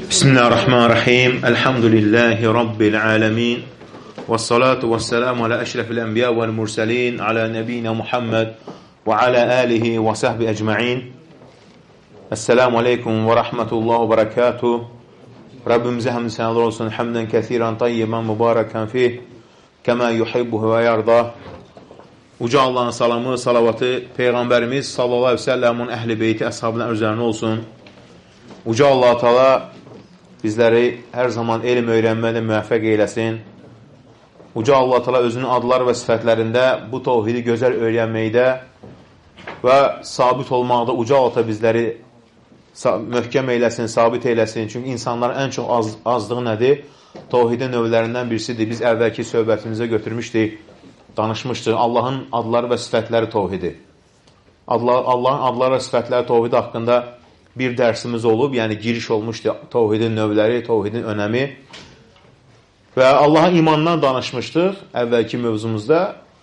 Bismillahirrahmanirrahim. Elhamdülillahi Rabbil alemin. Vessalatu vesselamu ala eşrefil enbiya vel murselin. Ala nebina Muhammed ve ala alihi ve sahbihi ecma'in. Esselamu aleyküm ve rahmetullahi ve berekatuh. Rabbimize hamd senalar olsun. Hamden kethiren tayyiben mübareken fih. Kema yuhibbuhu ve yardah. Uca Allah'ın salamı, salavatı Peygamberimiz sallallahu aleyhi ve sellemin ehli beyti, əshabına üzerine olsun. Uca Allah-u Teala bizləri hər zaman elm öyrənmədə müvəffəq eyləsin. Uca Allah-u Teala özünün adlar və sifətlərində bu tevhidi gözəl öyrənməkdə və sabit olmaqda Uca Allah-u Teala bizləri möhkəm eyləsin, sabit eyləsin. Çünki insanların ən çox azlığı nədir? Tevhidin növlərindən birisidir. Biz əvvəlki söhbətimizə götürmüşdik, danışmışdıq. Allahın adları və sifətləri tevhidi. Allahın adları və sifətləri tevhidi haqqında bir dərsimiz olub, yəni giriş olmuşdu tevhidin növləri, tevhidin önəmi və Allaha imandan danışmışdıq əvvəlki mövzumuzda.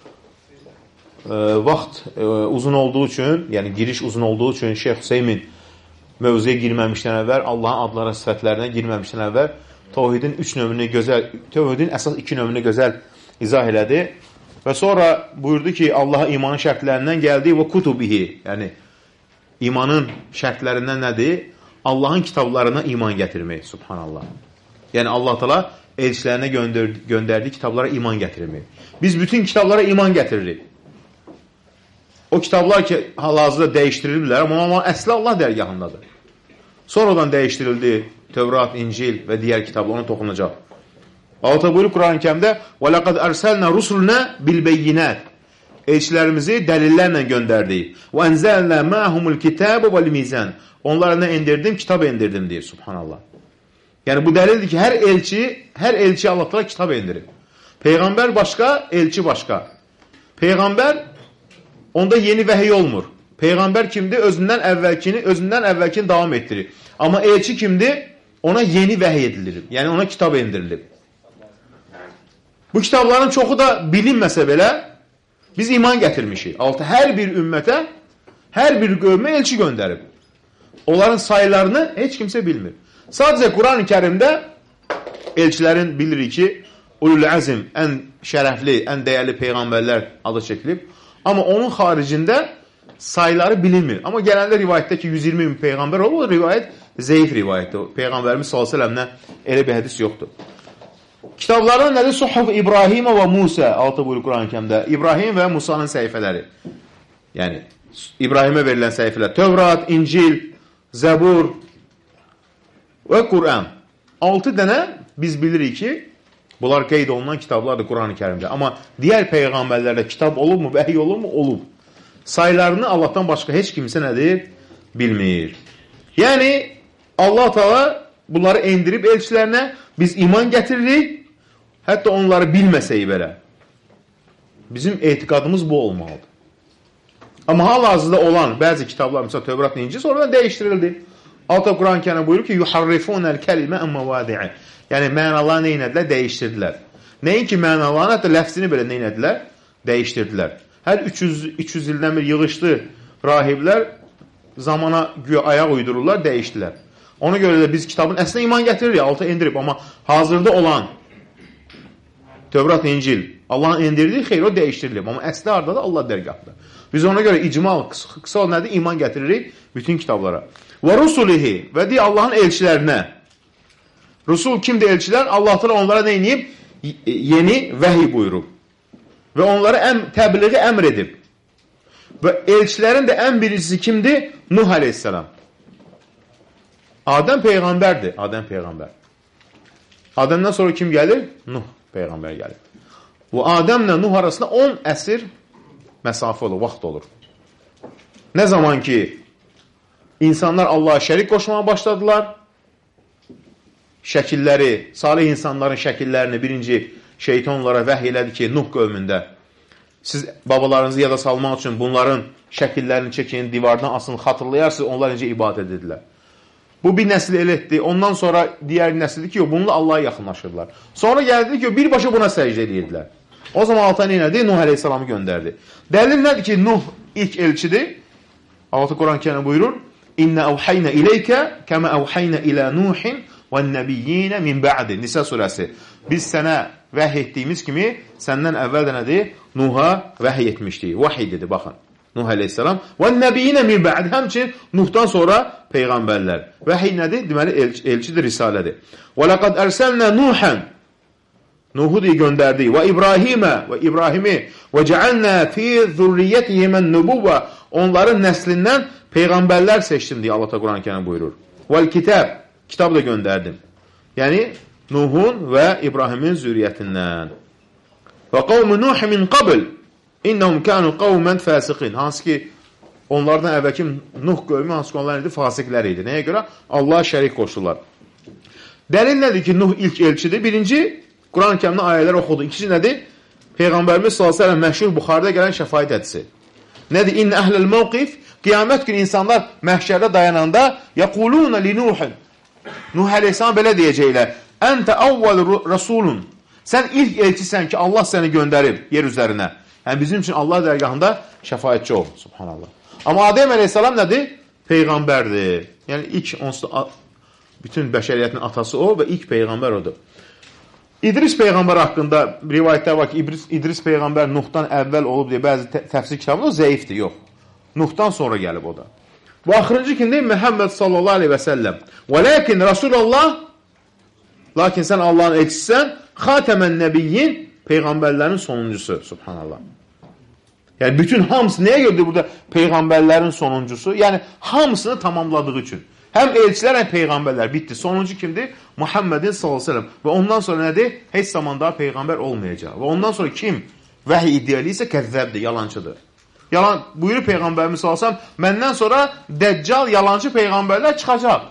Vaxt uzun olduğu üçün, yəni giriş uzun olduğu üçün Şeyx Hüseymin mövzuya girməmişdən əvvəl, Allahın adlara, sifətlərinə girməmişdən əvvəl tevhidin əsas iki növünü gözəl izah elədi və sonra buyurdu ki, Allaha imanın şərtlərindən gəldi və kutubihi, yəni İmanın şərtlərindən nədir? Allahın kitablarına iman gətirmək, subhanallah. Yəni Allah Teala elçilərinə göndərdiyi kitablara iman gətirmək. Biz bütün kitablara iman gətiririk. O kitablar ki, hal-hazırda dəyişdirilirlər, amma əsli Allah dərgahındadır. Sonradan dəyişdirildi Tövrat, İncil və digər kitablar, ona toxunacaq. Allah Teala buyurur Quran-ı Kərimdə: "Və laqad arsalna rusulana bil-beyinat." Elçilərimizi dəlillərlə göndərdik. Və ənzəlnə ma'humul kitabe vel mizan. Onlara nə endirdim? Kitab endirdim deyir, subhanallah. Yəni bu dəlildir ki, hər elçi Allah Teala kitab endirib. Peyğəmbər başqa, elçi başqa. Peyğəmbər onda yeni vəhiy olmur. Peyğəmbər kimdir? Özündən əvvəlkini davam etdirir. Amma elçi kimdir? Ona yeni vəhiy edilir. Yəni ona kitab endirilib. Bu kitabların çoxu da bilinməsə belə biz iman gətirmişik. Hər bir ümmətə, hər bir qövmə elçi göndərib. Onların sayılarını heç kimsə bilmir. Sadəcə Quran-ı Kərimdə elçilərin bilirik ki, ulul əzm, ən şərəfli, ən dəyərli peyğəmbərlər adı çəkilib. Amma onun xaricində sayıları bilinmir. Amma gələndə rivayətdə ki, 120 min peyğəmbər olur, o rivayət zəif rivayətdir. Peyğəmbərimiz sallallahu əleyhi və səlləmdən elə bir hədis yoxdur. Kitablardan nədir? Suhuf İbrahim və Musa, altı buyur Quran-ı Kərimdə. İbrahim və Musa'nın səhifələri. Yəni, İbrahimə verilən səhifələr. Tövrat, İncil, Zəbur və Quran. 6 dənə biz bilirik ki, bunlar qeyd olunan kitablardır Quran-ı Kərimdə. Amma digər peyğəmbərlərdə kitab olubmu, vəhiy olubmu? Olub. Sayılarını Allahdan başqa heç kimsə nədir? Bilmir. Yəni, Allah Teala bunları endirib elçilərinə, biz iman gətiririk, hətta onları bilməsək belə. Bizim etiqadımız bu olmalıdır. Amma hal-hazırda olan bəzi kitablar, məsələn, Tövrat, İncil, sonradan dəyişdirildi. Alta Quran-ı Kərimdə buyurur ki, yuharrifunəl kəlimə əmmə vadi'i. Yəni, mənaları nə inədilər? Dəyişdirdilər. Nəyin ki, mənalarını, hətta ləfzini belə nə inədilər? Dəyişdirdilər. Hər 300 ildən bir yığışdı rahiblər, zamana güya ayaq uydururlar, dəyişdilər. Ona görə də biz kitabın əslinə iman gətiririk, altı endirib. Amma hazırda olan Tövrat, İncil, Allahın endirdiyi xeyr, o dəyişdirilib. Amma əsli harada da Allah dərgahdır. Biz ona görə icmal, qısa nədir? İman gətiririk bütün kitablara. Və rusulihi və deyək Allahın elçilərinə. Rusul kimdir elçilər? Allah Teala onlara nə edib? Yeni vəhiy buyurub. Və onlara təbliği əmr edib. Və elçilərin də ən birincisi kimdir? Nuh aleyhissalam. Adəm peyğəmbərdir. Adəmdən sonra kim gəlir? Nuh peyğəmbər gəlir. Bu Adəmlə Nuh arasında 10 əsr məsafə olur, vaxt olur. Nə zaman ki insanlar Allah'a şərik qoşmağa başladılar, şəkilləri, salih insanların şəkillərini birinci şeytan onlara vəhy elədi ki, Nuh qövmündə siz babalarınızı yada salmaq üçün bunların şəkillərini çəkin, divardan asın, xatırlayarsınız, onlar necə ibadət edirlər. Bu bir nəsil elə etdi. Ondan sonra digər nəsildir ki, bununla Allah'a yaxınlaşırlar. Sonra gəldi ki, birbaşa buna səcdə edirdilər. O zaman Allah nə elədi? Nuh aleyhissalamı göndərdi. Dəlil nədir ki, Nuh ilk elçidir? Allah Quran-ı Kərimdə buyurur: İnna awhayna ilayka kama awhayna ila Nuhin وَالنَّبِيِّينَ مِنْ بَعْدِ Nisa surəsi. Biz sənə vəhy etdiyimiz kimi səndən əvvəl də nədir? Nuha vəhy etmişdik. Vahiy dedi, baxın. Nuh aleyhissalam. وَالنَّبِيِّينَ مِنْ بَعْدِ Həmçin Nuhdan sonra peyğəmbərlər. Vəhiy nədir? Deməli, elçidir, risalədir. وَلَقَدْ ərsəlnə Nuhən Nuhu deyə göndərdik. Və İbrahimi və cəalnə fi zurriyyətihimən nübuvvə onların nəslindən peyğəmbərlər seçdim deyə Allah Quran-ı Kərim buyurur. Vəl kitab da göndərdim. Yəni Nuhun və İbrahimin zürriyyətindən. Və qavmu Nuh min qabl innahum kanu qavman fasiqin. Hansı ki onlardan əvvəlki Nuh qövmü hansı ki onlar idi? Fasiqlər idi. Nəyə görə? Allah şərik qoşdular. Dəlil nədir ki Nuh ilk elçidir? Birinci Quran-ı Kərimdə ayələr oxudu. İkinci nədir? Peyğəmbərimiz s.ə.v məşhur Buxarıda gələn şəfaət hədisi. Nədir? İnnə əhləl mövqif qiyamət günü insanlar məhşərdə dayananda yəqulunə li Nuhin Nuh əleyhissalam belə deyəcəklər. Əntə əvvəl rəsulun Sən ilk elçisən ki, Allah səni göndərib yer üzərinə. Yəni bizim üçün Allah dərgahında şəfaətçi ol. Subhanallah. Amma Adəm əleyhissalam nədir? Peyğəmbərdir. Yəni ilk bütün bəşəriyyətin atası o və ilk peyğəmbər odur. İdris peyğəmbər haqqında rivayətlər var ki, İdris peyğəmbər Nuhdan əvvəl olub deyə bəzi təfsir kitabında o zəifdir, yox. Nuhdan sonra gəlib o da. Bu axırıncı kimdir? Məhəmməd sallallahu aleyhi və səlləm. Və lakin Rasulullah, lakin sən Allahın elçisən, xatəmən nəbiyyin, peyğəmbərlərin sonuncusu. Subhanallah. Yəni bütün hamısı nəyə gördür burada peyğəmbərlərin sonuncusu? Yəni hamısını tamamladığı üçün. Həm elçilər, həm peyğəmbərlər bitdi. Sonuncu kimdir? Muhammedin sallallahu aleyhi ve sellem. Və ondan sonra nədir? Heç zaman daha peyğəmbər olmayacaq. Və ondan sonra kim vəhiy iddialı isə kəzzəbdir, yalancıdır. Buyurur peyğəmbərimiz sallallahu aleyhi ve sellem, məndən sonra dəccal, yalancı peyğəmbərlər çıxacaq.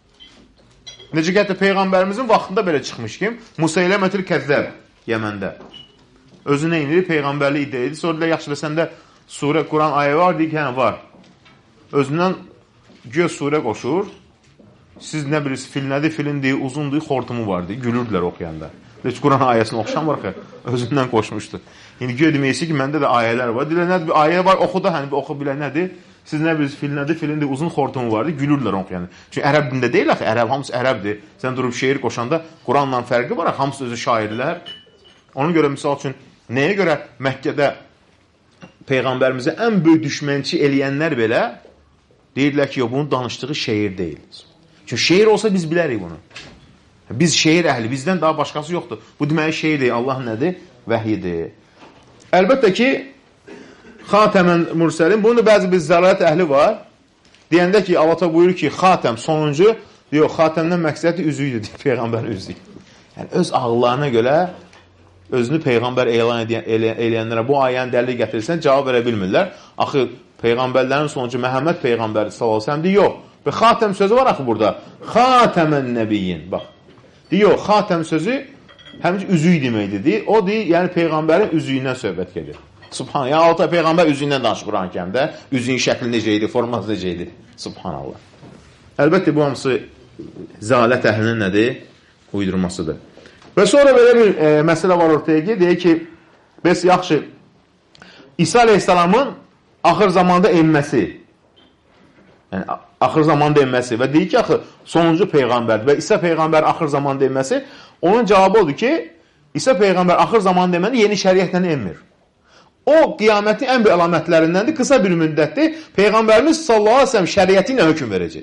Necə ki, hətta peyğəmbərimizin vaxtında belə çıxmış kim? Musayləmətül kəzzəb, Yəməndə. Özü nə inir? Peyğəmbərli iddia edir. Sonra da yaxşı, səndə surə, Quran ayə var, deyir ki, hə, var. Özündən göz surə qoşur. Siz nə bilirsiniz, fil nədir? Filin deyir, uzundur, xortumu var deyir. Gülürdülər oxuyanda. Heç Quran ayəsini oxşan var ki, özündən qoşmuşdu. İndi göy deməyəsi ki, məndə də ayələr var. Deyirlər, nədir? Bir ayə var, oxu da, hani bir oxu bilən nədir? Siz nə bilirsiniz, fil nədir? Filin deyir, uzun xortumu var deyir. Gülürdülər oxuyanda. Çünki ərəb dində deyil axı, ərəb, hamısı ərəbdir. Sən durub şeir qoşanda Quranla fərqi var, hamısı özü şairlər. Ona görə, misal üçün, nəyə görə Məkkədə Peyğəmbərimizə ən böyük düşmənçi eləyənlər belə deyirlər ki, bunun danışdığı şeir deyil. Çünki şeir olsa biz bilərik bunu. Biz şeir əhli, bizdən daha başqası yoxdur. Bu deməli şeir deyil, Allah nədir? Vəhyidir. Əlbəttə ki, Xatəmən Mürsəlin, bunun da bəzi bir zəlalət əhli var. Deyəndə ki, Allah buyurur ki, Xatəm sonuncu, yox, Xatəmdən məqsədi üzüydür, deyir, Peyğəmbər üzü. Yəni, öz ağlarına görə özünü Peyğəmbər elan eləyənlərə bu ayəni dəlil gətirirsən, cavab verə bilmirlər. Axı, Peyğəmbərlərin sonuncu Məhəmməd Peyğəmbər s.ə.v deyir, yox. Və xatəm sözü var axı burada. Xatəmən nəbiyyin. Bax. Deyir, yox, xatəm sözü həmçə üzüy deməkdir. O deyir, yəni Peyğəmbərin üzüyündən söhbət gedir. Subhanallah. Yəni, altı Peyğəmbər üzüyündən danışır Quran-ı Kərimdə. Üzüyün şəkli necə idi, forması necə idi. Subhanallah. Əlbəttə, bu hamısı zələt əhlinin nədir? Uydurmasıdır. Və sonra belə bir məsələ var ortaya ki, deyir ki, bəs yaxşı, İsa Aleyhisselamın axır zamanda enməsi, yəni axır zamanda enməsi və deyir ki, axı, sonuncu Peyğəmbərdir və İsa Peyğəmbər axır zamanda enməsi, onun cavabı odur ki, İsa Peyğəmbər axır zamanda enməli yeni şəriətlə enmir. O, qiyamətin ən bir əlamətlərindəndir, qısa bir müddətdir, Peyğəmbərimiz sallallahu aleyhi ve sellem şəriəti ilə hökm verəcək.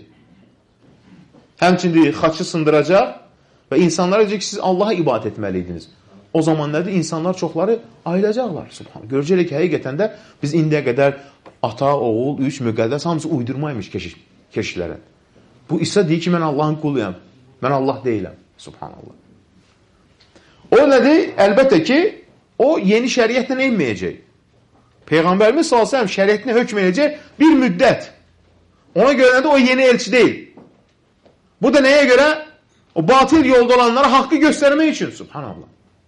Həmçində xaçı sındıracaq və insanlara deyəcək ki, siz Allaha ibadət etməliydiniz. O zaman nədir? İnsanlar çoxları ayılacaqlar. Subhanallah. Görəcək ki, həqiqətən də biz indiyə qədər ata, oğul, üç, müqəddəs hamısı uydurmaymış keşiklərə. Bu İsa deyir ki, mən Allahın quluyam. Mən Allah deyiləm. Subhanallah. O nədir? Əlbəttə ki, o yeni şəriətlə enməyəcək. Peyğəmbərimiz s.ə.v şəriətinə hökm edəcək bir müddət. Ona görə nədir? O yeni elçi deyil. Bu da nəyə görə? O batil yolda olanlara haqqı göstərmək üçün. Subhanallah.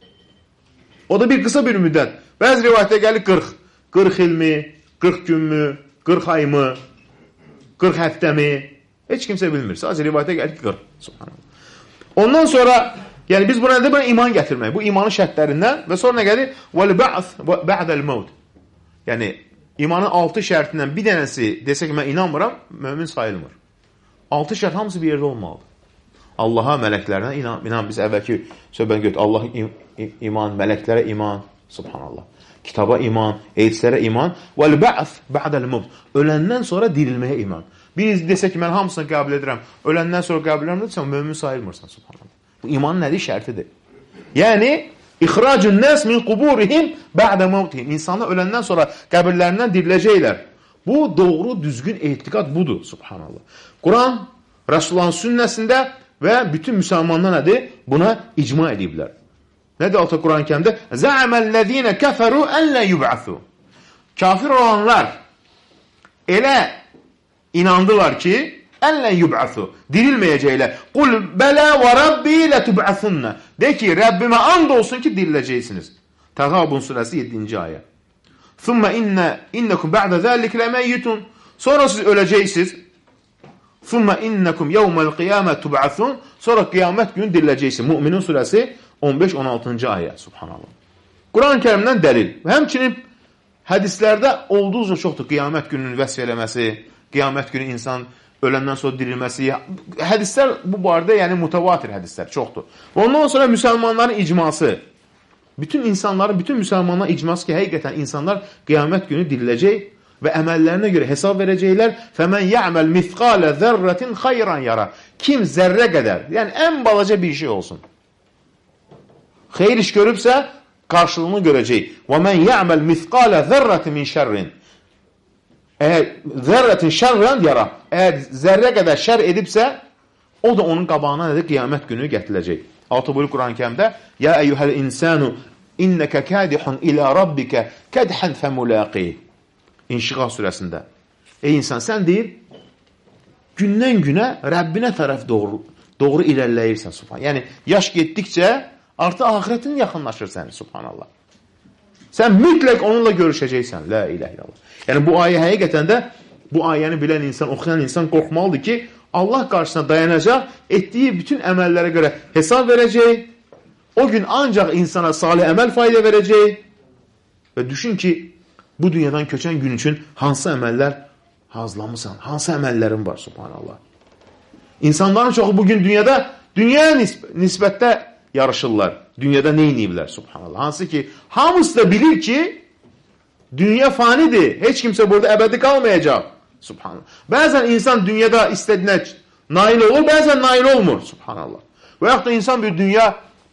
O da bir qısa bir müddət. Bəzi rivayətdə gəlir 40. 40 ilmi, 40 günmü, 40 aymı, 40 həftəmi. Heç kimsə bilmir. Sadəcə rivayətdə gəlir 40. Subhanallah. Ondan sonra, yəni biz buna nədir? İman gətirmək. Bu imanın şərtlərindən və sonra nə gəlir? وَالْبَعْث بَعْدَ الْمَوْتِ Yəni, imanın 6 şərtindən bir dənəsi desə ki, mən inanmıram, mömin sayılmır. 6 şərt hamısı bir yerdə olmalıdır. Allaha, mələklərinə inan. Biz əvvəlki söhbət gördük. Allah iman, mələklərə iman. Subhanallah. Kitaba iman, elçilərə iman. Vəl-bə'th ba'dəl-mevt. Öləndən sonra dirilməyə iman. Biz desək ki, mən hamısını qəbul edirəm. Öləndən sonra qəbul edirəm, sən mömin sayılmırsan. Subhanallah. Bu imanın nədir? Şərtidir. Yəni, İxracun nəs min quburihim ba'də mevtihim. İnsanlar öləndən sonra qəbirlərindən diriləcəklər. Bu, doğru, düzgün etiqad budur. Subhanallah. Quran, Rəsulullahın sünnəsində və bütün müsəlmanlar nədir? Buna icma ediblər. Nədir altı Quran-ı Kərimdə? Zə'aməl-ləzīnə kəfəru əllə yub'athu. Kafir olanlar elə inandılar ki, əllə yub'athu. Dirilməyəcəklər. Qul bələ və rabbi lətub'athunna. De ki, Rəbbimə and olsun ki, diriləcəksiniz. Təğabun surəsi 7-ci ayə. Thumma innakum ba'da zalik lamayitun. Sonra siz öləcəksiniz. Thumma innakum yawmal qiyamah tub'athun. Sonra qiyamət günü diriləcəksiniz. Möminin surəsi 15-16-cı ayə. Subhanallah. Quran-ı Kərimdən dəlil. Həmçinin hədislərdə olduqca çoxdur qiyamət gününün vəsf eləməsi, qiyamət günü insan öləndən sonra dirilməsi. Hədislər bu barədə, yəni mutavatir hədislər çoxdur. Ondan sonra müsəlmanların icması. Bütün insanların, bütün müsəlmanların icması ki, həqiqətən insanlar qiyamət günü diriləcək və əməllərinə görə hesab verəcəklər. Fəmən ya'məl mithqalə zərrətin xayran yara. Kim zərrə qədər, yəni ən balaca bir şey olsun. Xeyir iş görübsə, qarşılığını görəcək. Və mən ya'məl mithqalə zərrətin min şərrin. Əgər zərrətin şərran yara, əgər zərrə qədər şər edibsə, o da onun qabağına nədir? Qiyamət günü gətiriləcək. Altı buyur Quran-ı Kərimdə: "Ya eyyuhel insanu innaka kadihun ila rabbika kadhan famulaqi." İnşiqaq surəsində. Ey insan, sən deyir, gündən günə Rəbbinə tərəf doğru irəliləyirsən, subhan. Yəni yaş getdikcə artıq axirətin yaxınlaşırsan, subhanallah. Sən mütləq onunla görüşəcəksən. La ilahe illallah. Yəni bu ayə həqiqətən də bu ayəni bilən insan, oxuyan insan qorxmalıdır ki, Allah qarşısına dayanacaq, etdiyi bütün əməllərə görə hesab verəcək. O gün ancaq insana salih əməl fayda verəcək. Və düşün ki, bu dünyadan köçən gün üçün hansı əməllər hazırlamısan, hansı əməllərin var, subhanallah. İnsanların çoxu bugün dünyaya nisbətdə yarışırlar. Dünyada nə inəyiblər, subhanallah. Hansı ki, hamısı da bilir ki, dünya fanidir. Heç kimsə burada əbədi qalmayacaq. Subhanallah. Bəzən insan dünyada istədiyinə nail olur, bəzən nail olmur. Subhanallah. Və yaxud da insan bir dünya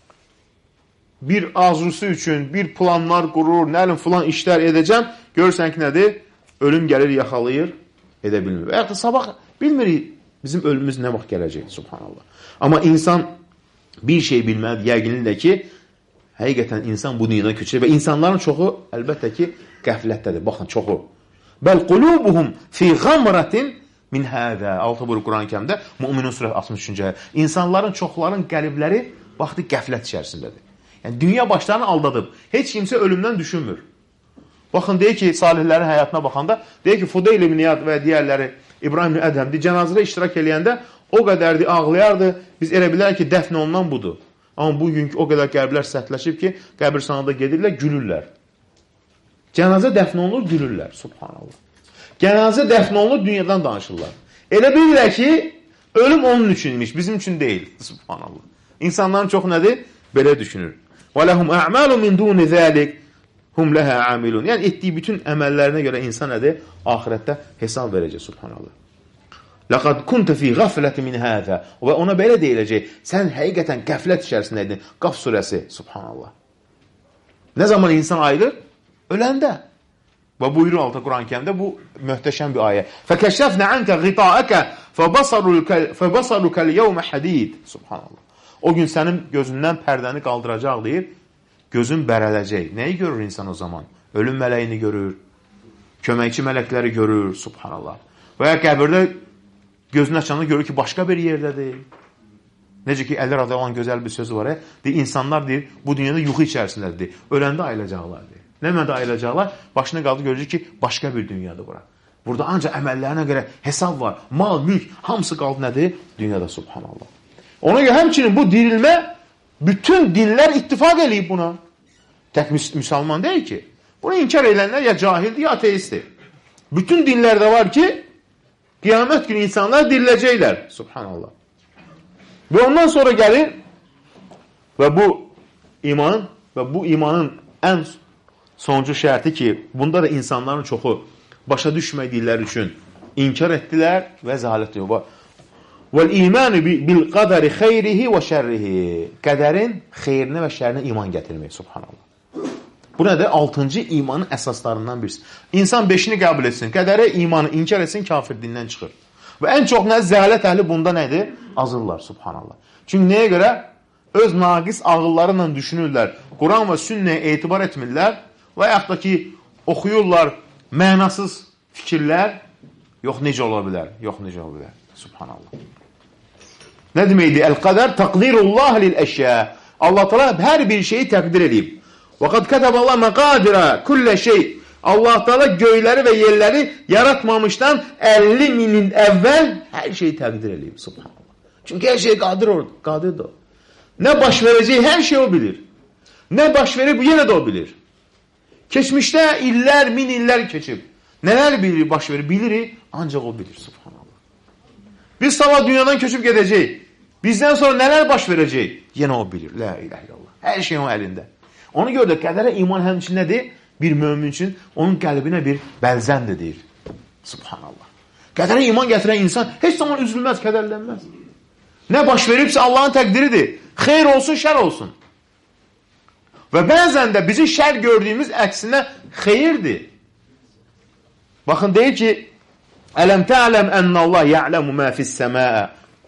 bir arzusu üçün, bir planlar qurur, nəlim filan işlər edəcəm, görürsən ki, nədir? Ölüm gəlir, yaxalayır, edə bilmir. Və yaxud da sabah bilmirik bizim ölümümüz nə vaxt gələcək. Subhanallah. Amma insan bir şey bilməlidir, yəqinliklə ki, həqiqətən insan bu dünyadan köçür və insanların çoxu əlbəttə ki, qəflətdədir. Baxın, çoxu. Bəl qulubuhum fi ghamratin min hada. Altı buyur Quran-ı Kərimdə, Möminin surəsi 63-cü ayə. İnsanların çoxların qəlbləri vaxtı qəflət içərisindədir. Yəni dünya başlarını aldadıb. Heç kimsə ölümdən düşünmür. Baxın, deyir ki, salihlərin həyatına baxanda, deyir ki, Fudeyl ibn İyad və digərləri İbrahim ibn Ədhəmdir. Cənazədə iştirak eləyəndə o qədərdir, ağlayardı. Biz elə bilərik ki, dəfn olunan budur. Amma bugünkü o qədər qəlblər sərtləşib ki, qəbirstanada gedirlər, gülürlər. Cənazə dəfn olunur, gülürlər. Subhanallah. Cənazə dəfn olunur, dünyadan danışırlar. Elə bilirlər ki, ölüm onun üçünmüş, bizim üçün deyil. Subhanallah. İnsanların çox nədir? Belə düşünür. وَلَهُمْ أَعْمَالٌ مِنْ دُونِ ذَٰلِكَ هُمْ لَهَا عَامِلُونَ. Yəni, etdiyi bütün əməllərinə görə insan nədir? Ahirətdə hesab verəcək. Subhanallah. لَقَدْ كُنْتَ فِي غَفْلَةٍ مِنْ هَذَا. Və ona belə deyiləcək, sən həqiqətən qəflət içərisindəydin. Qaf surəsi. Subhanallah. Nə zaman insan ayılır? Öləndə. Və buyurur altı Quran-ı Kərimdə bu möhtəşəm bir ayə. فَكَشَفْنَ عَنْكَ غِطَاءَكَ فَبَصَرُكَ الْيَوْمَ حَدِيدٍ. Subhanallah. O gün sənin gözündən pərdəni qaldıracaq deyir, gözün bərələcək. Nəyi görür insan o zaman? Ölüm mələyini görür, köməkçi mələkləri görür, subhanallah. Və ya qəbirdə gözünü açanda görür ki, başqa bir yerdədir. Necə ki, Əli radiyallahu anh gözəl bir sözü var. Deyir, insanlar deyir, bu dünyada yuxu içərisindədir. Öləndə ayılacaqlar deyir. Nə məndə ayılacaqlar? Başına qaldı görəcək ki, başqa bir dünyadır bura. Burada ancaq əməllərinə görə hesab var. Mal, mülk, hamısı qaldı nədir? Dünyada, subhanallah. Ona görə həmçinin bu dirilmə bütün dinlər ittifaq eləyib buna. Tək müsəlman deyil ki. Bunu inkar edənlər ya cahildir, ya ateistdir. Bütün dinlərdə var ki, qiyamət günü insanlar diriləcəklər. Subhanallah. Və ondan sonra gəlir və bu imanın ən sonuncu şərti ki, bunda da insanların çoxu başa düşmədikləri üçün inkar etdilər və zəhalət deyir. Vəl-imanu bil-qadari xeyrihi və şərrihi. Qədərin xeyrinə və şərrinə iman gətirmək, subhanallah. Bu nədir? 6-cı imanın əsaslarından birisi. İnsan 5-ini qəbul etsin, qədərə imanı inkar etsin, kafirliyindən çıxır. Və ən çox zəhalət əhli bunda nədir? Azırlar, subhanallah. Çünki nəyə görə? Öz naqis ağıllarıyla düşünürlər, Quran və sünnəyə etibar etmirlər və yaxud da ki, oxuyurlar mənasız fikirlər. Yox, necə ola bilər? Yox, necə ola bilər? Subhanallah. Nə deməkdir? Əl-qədər təqdirullah lil-əşyə. Allah təala hər bir şeyi təqdir edib. Və qad kətəbəllah məqadirə kullə şey. Allah təala göyləri və yerləri yaratmamışdan 50 min il əvvəl hər şeyi təqdir edib. Subhanallah. Çünki hər şey qadirdir o. Nə baş verəcək, hər şey o bilir. Nə baş verir, bu yenə də o bilir. Keçmişdə illər, min illər keçib. Nələr bilir, baş verir, bilirik, ancaq o bilir. Subhanallah. Biz sabah dünyadan köçüb gedəcək. Bizdən sonra nələr baş verəcək? Yenə o bilir. La ilahe illallah. Hər şey onun əlində. Onu görə də qədərə iman həmçinin nədir? Bir mömin üçün onun qəlbinə bir bəlzəndir deyir. Subhanallah. Qədərə iman gətirən insan heç zaman üzülməz, kədərlənməz. Nə baş veribsə Allahın təqdiridir. Xeyr olsun, şər olsun. Və bəzən də bizim şər gördüyümüz əksinə xeyirdir. Baxın, deyir ki, Ələm tə'ləm ennəllah ya'ləmu mə fis-səmâə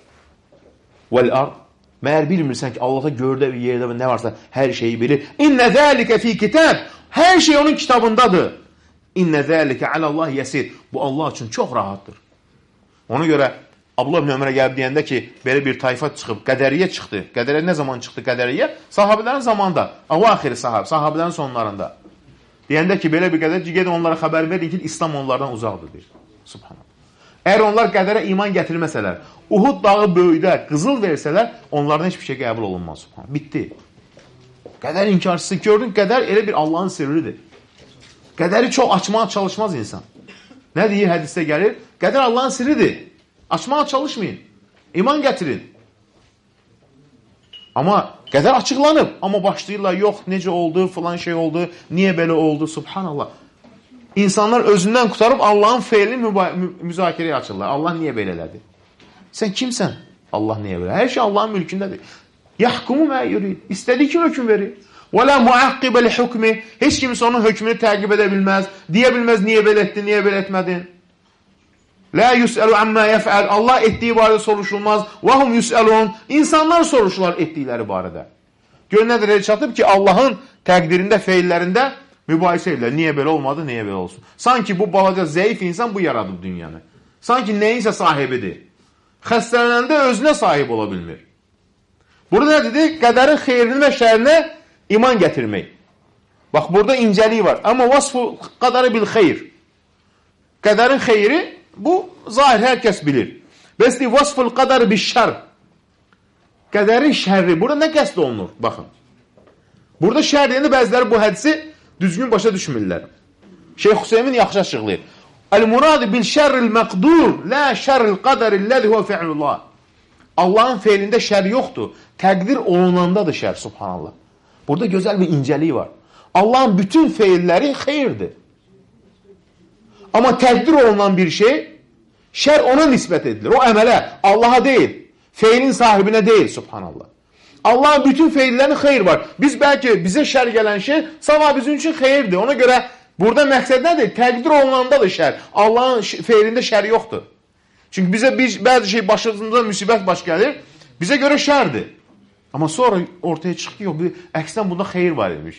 vəl-ard. Məyər bilmirsən ki, Allah'a gördə və yerdə və nə varsa hər şeyi bilir. İnnə zəlikə fi kitab. Hər şey onun kitabındadır. İnnə zəlikə alallah yəsir. Bu Allah üçün çox rahatdır. Ona görə Abdullah ibn Ömərə gəlib deyəndə ki, belə bir tayfa çıxıb, qədəriyyə çıxdı. Qədəriyyə nə zaman çıxdı qədəriyyə? Sahabələrin zamanında. Əvaxiri sahabələrin sonlarında. Deyəndə ki, belə bir qədər gedin onlara xəbər verin ki, İslam onlardan uzaqdır, deyir. Subhanallah. Əgər onlar qədərə iman gətirməsələr, Uhud dağı böyüdə qızıl versələr, onlardan hiçbir şey qəbul olunmaz. Subhanallah. Bitti. Qədər inkarsızı gördün, qədər elə bir Allahın sirridir. Qədəri çox açmağa çalışmaz insan. Nə deyir, hədisdə gəlir? Qədər Allahın sirridir. Açmağa çalışmayın. İman gətirin. Amma qədər açıqlanıb. Amma başlayırlar, yox, necə oldu, filan şey oldu, niyə belə oldu, subhanallah. İnsanlar özündən qutarıb Allahın feilini müzakirəyə açırlar. Allah niyə belə elədi? Sən kimsən? Allah niyə belə? Hər şey Allahın mülkündədir. Yahkumu mə yurid. İstədiyi kimi hökm verir. Və la muaqqibə li hukmi. Heç kimsə onun hökmünü təqib edə bilməz. Deyə bilməz, niyə belə etdin, niyə belə etmədin? La yus'alu amma yef'al. Allah etdiyi barədə soruşulmaz. Və hum yus'alun. İnsanlar soruşurlar etdikləri barədə. Gör nədir çatıb ki, Allahın təqdirində, feillərində mübahisə edirlər. Niyə belə olmadı, niyə belə olsun? Sanki bu balaca zəif insan bu yaradıb dünyanı. Sanki nəyinsə sahibidir. Xəstələnəndə özünə sahib ola bilmir. Burada nə dedi? Qədərin xeyrini və şərinə iman gətirmək. Bax, burada incəlik var. Amma vasfu qadarı bil xeyr. Qədərin xeyri, bu zahir hər kəs bilir. Bəs vasful qadarı bil şər. Qədərin şərri. Burada nə qəsd olunur? Baxın. Burada şər deyəndə bəziləri bu hədisi düzgün başa düşmürlər. Şeyx Hüseymin yaxşı açıqlayır. El-murad bil şerril məqdur, la şerril qadarillezî huve fi'lullah. Allahın feilində şər yoxdur. Təqdir olunandadır şər, subhanallah. Burada gözəl bir incəlik var. Allahın bütün feilləri xeyirdir. Amma təqdir olunan bir şey, şər ona nisbət edilir. O əmələ, Allaha deyil, feilin sahibinə deyil, subhanallah. Allahın bütün feillərinin xeyir var. Biz bəlkə bizə şər gələn şey, sabah bizim üçün xeyirdir. Ona görə burada məqsəd nədir? Təqdir olunandadır şər. Allahın feilində şər yoxdur. Çünki bizə bəzi şey başımızda müsibət baş gəlir, bizə görə şərdir. Amma sonra ortaya çıxır ki, yox, əksinə bunda xeyir var imiş.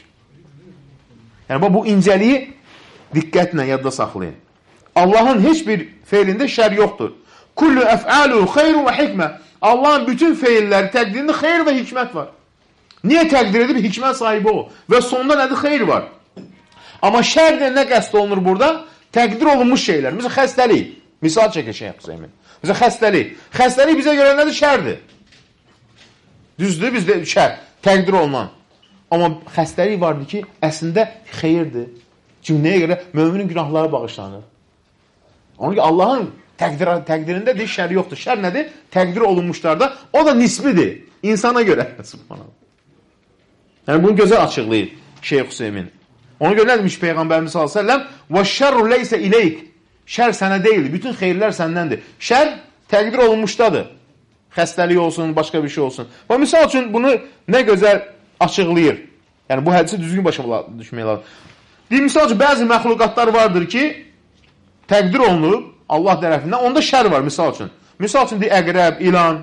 Yəni, bu incəliyi diqqətlə yadda saxlayın. Allahın heç bir feilində şər yoxdur. Kullu əf'alu xeyru və hikmə. Allahın bütün feilləri, təqdirində xeyr və hikmət var. Niyə təqdir edib? Hikmət sahibi o. Və sonunda nədir? Xeyr var. Amma şərdən nə qəsd olunur burada? Təqdir olunmuş şeylər. Məsələn, xəstəlik. Misal çəkəcək Hüseymin. Məsələn, xəstəlik. Xəstəlik bizə görə nədir? Şərdir. Düzdür, bizdə şər. Təqdir olunan. Amma xəstəlik vardır ki, əslində xeyirdir. Çünki nəyə görə? Möminin günahları bağışlanır. Onun ki, Allahın Təqdirindədir, şər yoxdur. Şər nədir? Təqdir olunmuşlarda. O da nisbidir. İnsana görə. Subhanallah. Yəni, bunu gözəl açıqlayır Şeyx Hüseymin. Ona görə nə demiş Peyğəmbərimiz sallallahu əleyhi və səlləm? "Və-şərru leysə ileyk." Şər sənə deyil, bütün xeyirlər səndəndir. Şər təqdir olunmuşdadır. Xəstəlik olsun, başqa bir şey olsun. Və misal üçün bunu nə gözəl açıqlayır. Yəni, bu hədisi düzgün başa düşmək lazım. Deyir, misal üçün, bəzi məxluqatlar vardır ki, təqdir olunub Allah tərəfindən, onda şər var, misal üçün. Misal üçün, deyir, əqrəb, ilan,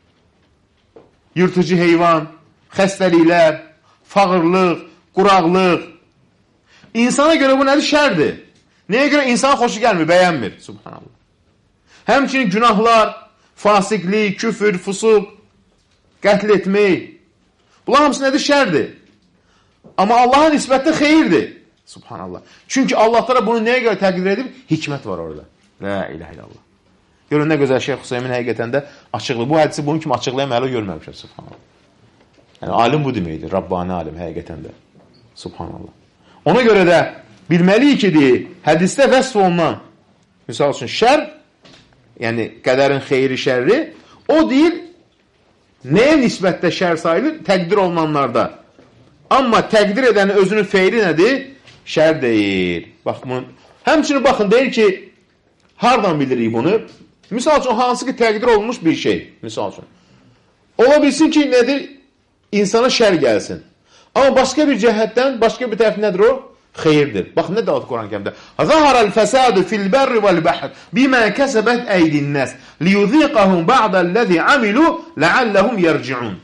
yırtıcı heyvan, xəstəliklər, fağırlıq, quraqlıq. İnsana görə bu nədir? Şərdir. Nəyə görə? İnsana xoşu gəlmir, bəyənmir. Subhanallah. Həmçinin günahlar, fasiqlik, küfür, fusuq, qətl etmək. Bunlar hamısı nədir? Şərdir. Amma Allaha nisbətdə xeyirdir. Subhanallah. Çünki Allah təala bunu nəyə görə təqdir edib? Hikmət var orada. La ilahe illallah. Görün nə gözəl Şeyx Hüseymin həqiqətən də açıqlıq. Bu hədisi bunun kimi açıqlayan hələ görməmişəm. Subhanallah. Yəni, alim bu deməkdir. Rabbani alim həqiqətən də. Subhanallah. Ona görə də bilməliyik ki, deyir, hədisdə vəsf olunan, misal üçün, şər, yəni qədərin xeyri, şərri, o deyil, nəyə nisbətdə şər sayılır? Təqdir olunanlarda. Amma təqdir edənin özünün feyli nədir? Şər deyil. Bax, bunu, həmçinin baxın, deyir ki, hardan bilirik bunu? Misal üçün, hansı ki, təqdir olunmuş bir şey, misal üçün. Ola bilsin ki, nədir? İnsana şər gəlsin. Amma başqa bir cəhətdən, başqa bir tərəf nədir o? Xeyirdir. Baxın, nə davet Quran-ı Kərimdə? Zahara l-fəsadu fil-bərri vəl-bəhər bimə kəsəbət əydin-nəs liyuziqahum ba'dəl-ləzi amilu ləalləhum yərciun.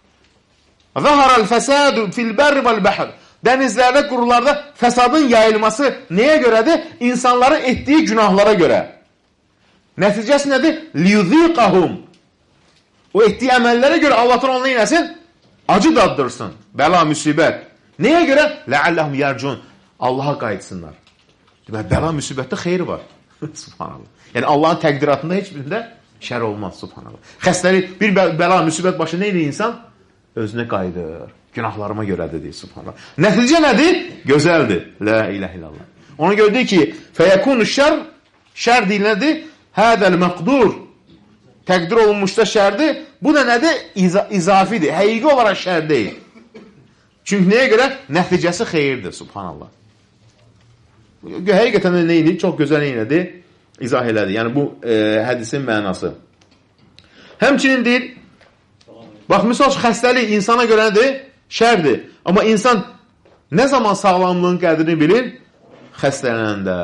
Zahara l-fəsadu fil-bərri vəl-bəhər. Dənizlərdə, qurularda fəsadın yayılması nəyə görədir? İnsanların etdiyi günahlara görə. Nəticəsi nədir? Liyuziqahum. O etdiyi əməllərə görə Allah'tan onunla inəsin, acı daddırsın. Bəla, müsibət. Nəyə görə? Ləalləhum yərciun. Allaha qayıtsınlar. Demək, bəla, müsibətdə xeyri var. Subhanallah. Yəni, Allahın təqdiratında heç birində şər olmaz. Subhanallah. Xəstəlik, bir bəla, müsibət başı neydi insan? Özünə qayıdır. Günahlarıma görədir, deyir. Subhanallah. Nəticə nədir? Gözəldir. La ilahe illallah. Ona görə deyir ki, fəyəkunu şər, şər deyil nədir? Hədəl məqdur. Təqdir olunmuşda şərdir. Bu da nədir? İzafidir. Həqiqi olaraq şər deyil. Çünki nəyə görə? Nəticəsi xeyirdir. Subhanallah. Həqiqətən də neydi? Çox gözəl neylədir? İzah elədi. Yəni, bu hədisin mənası. Həmçinin deyir, bax, misal xəstəlik insana görə nədir? Şərdir. Amma insan nə zaman sağlamlığın qədrini bilir? Xəstələnəndə.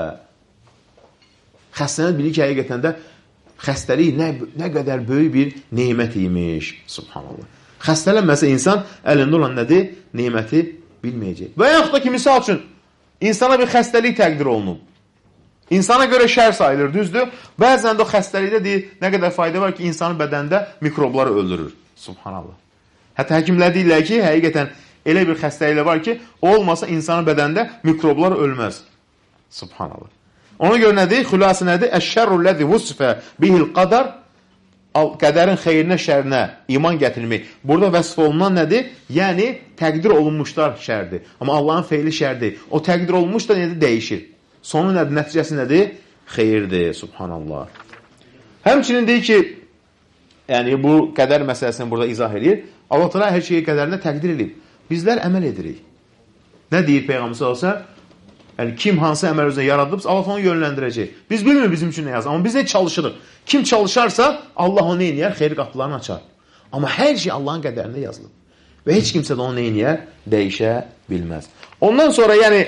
Xəstələnəndə bilir ki, həqiqətən də xəstəlik nə qədər böyük bir neymət imiş. Subhanallah. Xəstələnməsə insan əlində olan nədir? Neyməti bilməyəcək. Və yaxud da ki, misal üçün, insana bir xəstəlik təqdir olunub. İnsana görə şər sayılır, düzdür? Bəzən də o xəstəlikdə deyir, nə qədər fayda var ki, insanın bədəndə mikrobları öldürür. Subhanallah. Hətta həkimlər deyirlər ki, həqiqətən elə bir xəstəliklə var ki, o olmasa insanın bədəndə mikroblar ölməz. Subhanallah. Ona görə nədir? Xülasə nədir? Əşşərrul-ləzi vusfə bihil qadar, qədərin xeyrinə, şərinə iman gətirilmək. Burada vəsf olunan nədir? Yəni, təqdir olunmuşlar şərdir. Amma Allahın feyli şərdir. O təqdir olunmuş da nədir? Dəyişir. Sonu nədir? Nəticəsi nədir? Xeyirdir. Subhanallah. Həmçinin deyir ki, yəni bu qədər məsələsini burada izah edir. Allah təala hər şeyi qədərinə təqdir edib. Bizlər əməl edirik. Nə deyir Peyğəmbər sallallahu əleyhi və səlləm? Yəni, kim hansı əməl özünə yaradıbsa, Allah onu yönləndirəcək. Biz bilmirik bizim üçün nə yazır, amma biz nə çalışırıq. Kim çalışarsa, Allah onu neynəyər? Xeyir qapılarını açar. Amma hər şey Allahın qədərində yazılıb. Və heç kimsə də onu neynəyər? Dəyişə bilməz. Ondan sonra, yəni,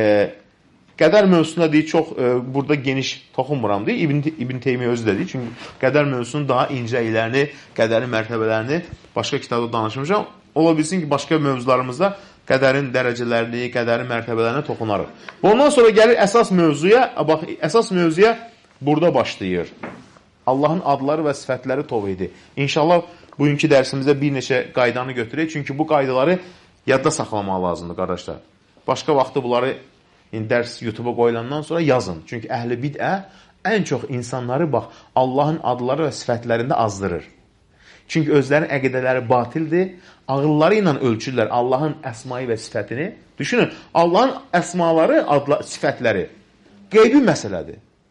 qədər mövzusunda deyir, çox burada geniş toxunmuram deyir. İbn Teymiyyə özü də deyir. Çünki qədər mövzusunun daha incəliklərini, qədərin mərtəbələrini başqa kitabda danışmışam. Ola bilsin ki, başqa mövzularımızda qədərin dərəcələrini, qədərin mərtəbələrinə toxunarıq. Ondan sonra gəlir əsas mövzuya. Bax, əsas mövzuya burada başlayır. Allahın adları və sifətləri tovhidi. İnşallah bugünkü dərsimizdə bir neçə qaydanı götürək. Çünki bu qaydaları yadda saxlamaq lazımdır, qardaşlar. Başqa vaxtda bunları dərs YouTube-a qoyulandan sonra yazın. Çünki əhl-i bid'ə ən çox insanları, bax, Allahın adları və sifətlərində azdırır. Çünki özlərinin əqidələri batildir. Ağılları ilə ölçürlər Allahın əsmayı və sifətini. Düşünün, Allahın əsmaları, sifətləri qeybi məsələdir.